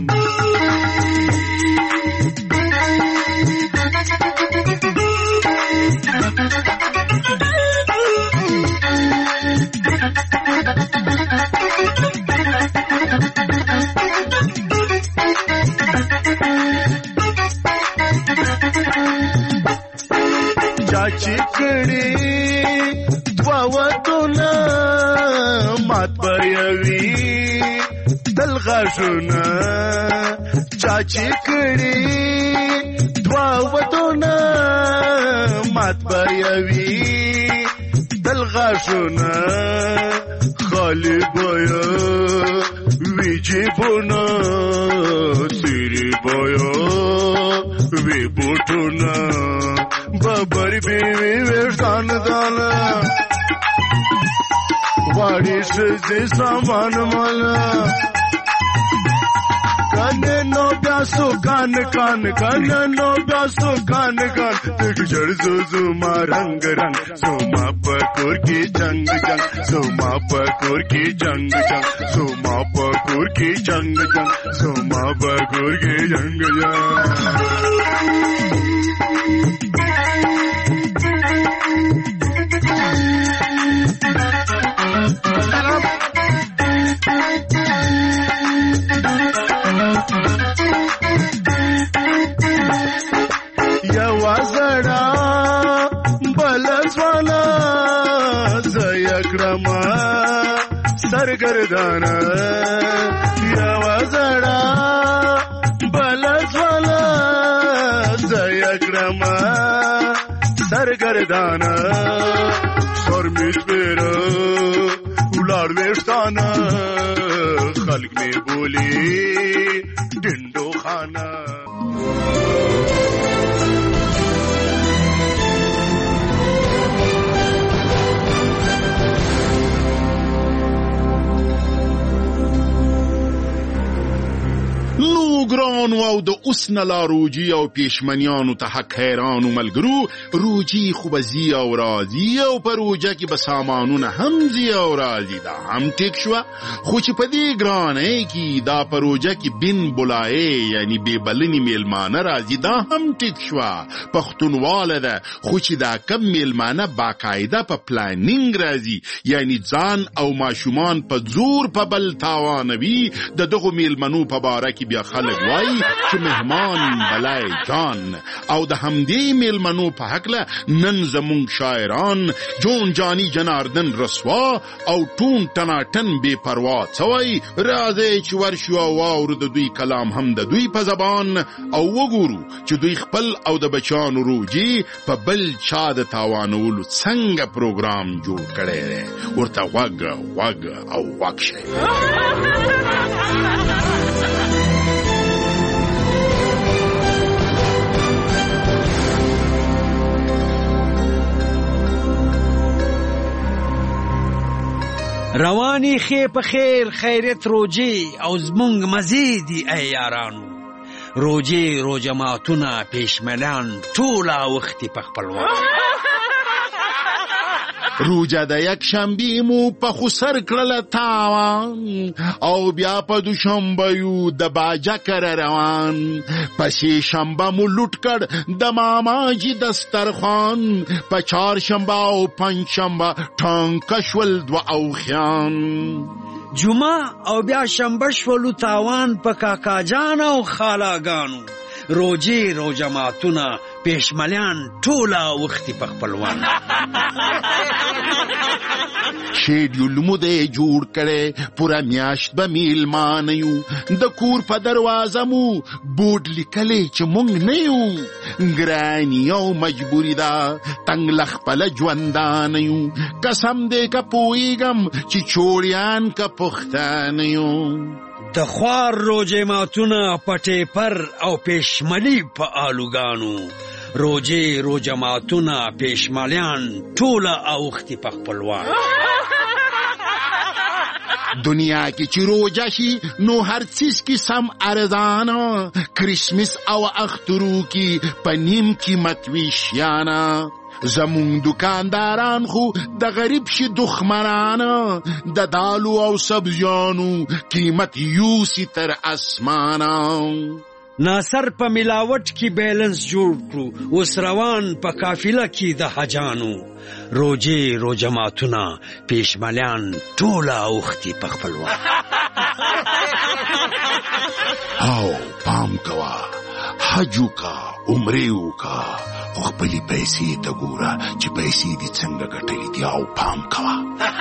चिकड़ी द्वावतुना मात बयवी दलगाशुना चाचिकड़ी द्वावतुना मात बयवी दलगाशुना खाली बया विजय बुना सिरी बया विबुटुना बबरी बीवी वेस्तान दाना वारिस जी सामान माला कने नो प्यासो कान कान कने नो प्यासो कान कान देख जड़ जुजु मा रंग रंग सोमा पकुर की जंग जंग सोमा पकुर की जंग जंग सोमा पकुर की जंग जंग सोमा पकुर की जंग जंग यवाजड़ा बलस्वाला जयक्रमा सरगरदाना यवाजड़ा बलस्वाला जयक्रमा सरगरदाना शर्मिश बेरा उलार वेस्ताना खल्क में बोली डिंडो खाना ګرانو او د اوس نه لا روجي او پیشمنیانو ته حق حیرانو ملګرو روجي خو به ځي او راځي او په روجه کې به سامانونه هم ځي او راځي دا هم ټیک شوه خو چې په دې ګرانۍ کې دا په روجه کې بن بلایې یعنی بې بلنې میلمانه راځي دا هم ټیک شوه پښتونواله ده خو چې دا کم میلمانه باقاعده په پلانینګ راځي یعنی ځان او ماشومان په زور په بل تاوانوي د دغو میلمنو په باره کې بیا خلک وایي چې مهمان بلای جان او د همدې میلمنو په هکله نن زمونږ شاعران جون جانی جناردن رسوا او ټون ټناټن بې پروا څوی راځي چې ورشو او واورو د دوی کلام هم د دوی په زبان او وګورو چې دوی خپل او د بچانو روجي په بل چا د تاوانولو څنګه پروګرام جوړ کړی دی ورته غوږ غوږ او غوږ شئ روانی خې په خیر خیرت روجي او زمونږ مزیدي ای یارانو روجي روجماتونه پیشملان ټوله وختي په خپلوان روجه د یک شنبې مو په خسر کړله تاوان او بیا په دوشنبه یو د باجه کره روان پسې شنبه مو لوټ کړ د ماماجي دسترخوان په چهارشنبه او پنجشنبه ټانکه شول دوه اوښیان جمعه او بیا شنبه شولو تاوان په کاکاجان او خالاګانو روجي روجماتونه پیشملیان ټوله وختي په خپلوان شیډیول مو دی جوړ کړی پوره میاشت به میلمانه یو د کور په دروازه مو بورډ لیکلی چې مونږ نه یو ګراني او مجبوري ده تنګ له خپله ژوندانه یو قسم دی که پوهېږم چې چوړیان که پښتانه یو د خوار روجې ماتونه پټې پر او پیشملی په آلوګانو روجې روجماتونه پیشملیان ټوله اوختي په خپلوان دنیا کې چې روجه شي نو هر څیز کې سم ارزانه کریسمس او اخترو کې په نیم قیمت وي شیانه زمون دکانداران خو د غریب شي دښمنانه د دالو او سبزیانو قیمت یوسي تر اسمانه ناصر په ملاوټ کې بیلنس جوړ کړو اوس روان په قافله کې د حجانو روجې روجماتونه پیشملیان ټوله اوختي په خپلوان او پام کوا حجو کا عمریو کا خپلی پیسې ته ګوره چې پیسې دې څنګه ګټلې دي او پام کوا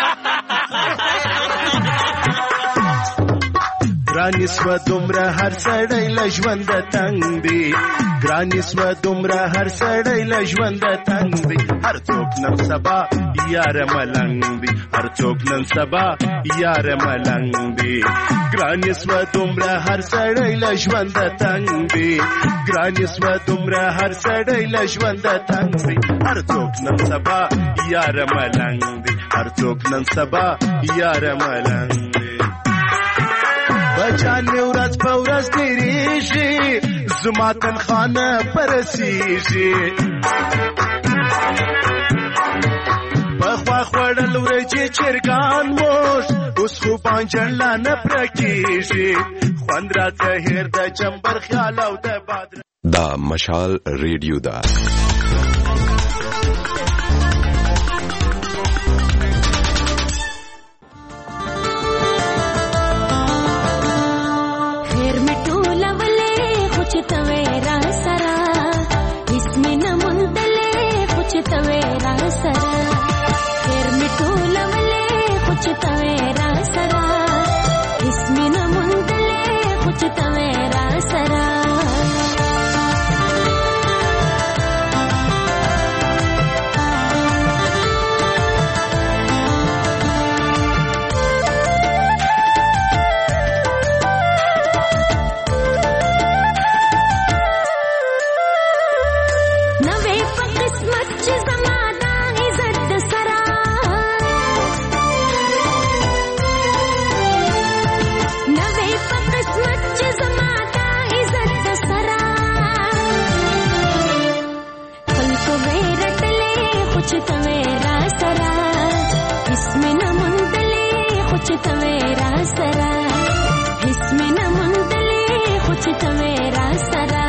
ګرانی سوه دومره هر سړی له ژونده تنګ دی ګرانی سوه دومره هر سړی له ژونده تنګ دی هر څوک نن سبا یاره ملنګ دی هر څوک نن سبا یاره ملنګ دی ګرانی سوه دومره هر سړی له ژونده تنګ دی ګرانی سوه دومره هر سړی له ژونده تنګ دی هر څوک نن سبا یاره ملنګ دی هر څوک نن سبا یاره ملنګ دی بچان می ورځ په ورځ تیریږي زما تنخانه پرسیږي پخوا خوړل ورځې چرګان موش اوس خو بانجان لا نه پرکیږي خوند راته هیر د چمبر خیال او د باد دا مشال ریډیو دا तवेरा सरा इसमें न मुंदले कुछ तवेरा सरा फिर मिठू लवले कुछ तवेरा सरा इसमें न मुंदले कुछ तवेरा सरा توي را سره هیڅ مینه مونډلې خو چې توي را سره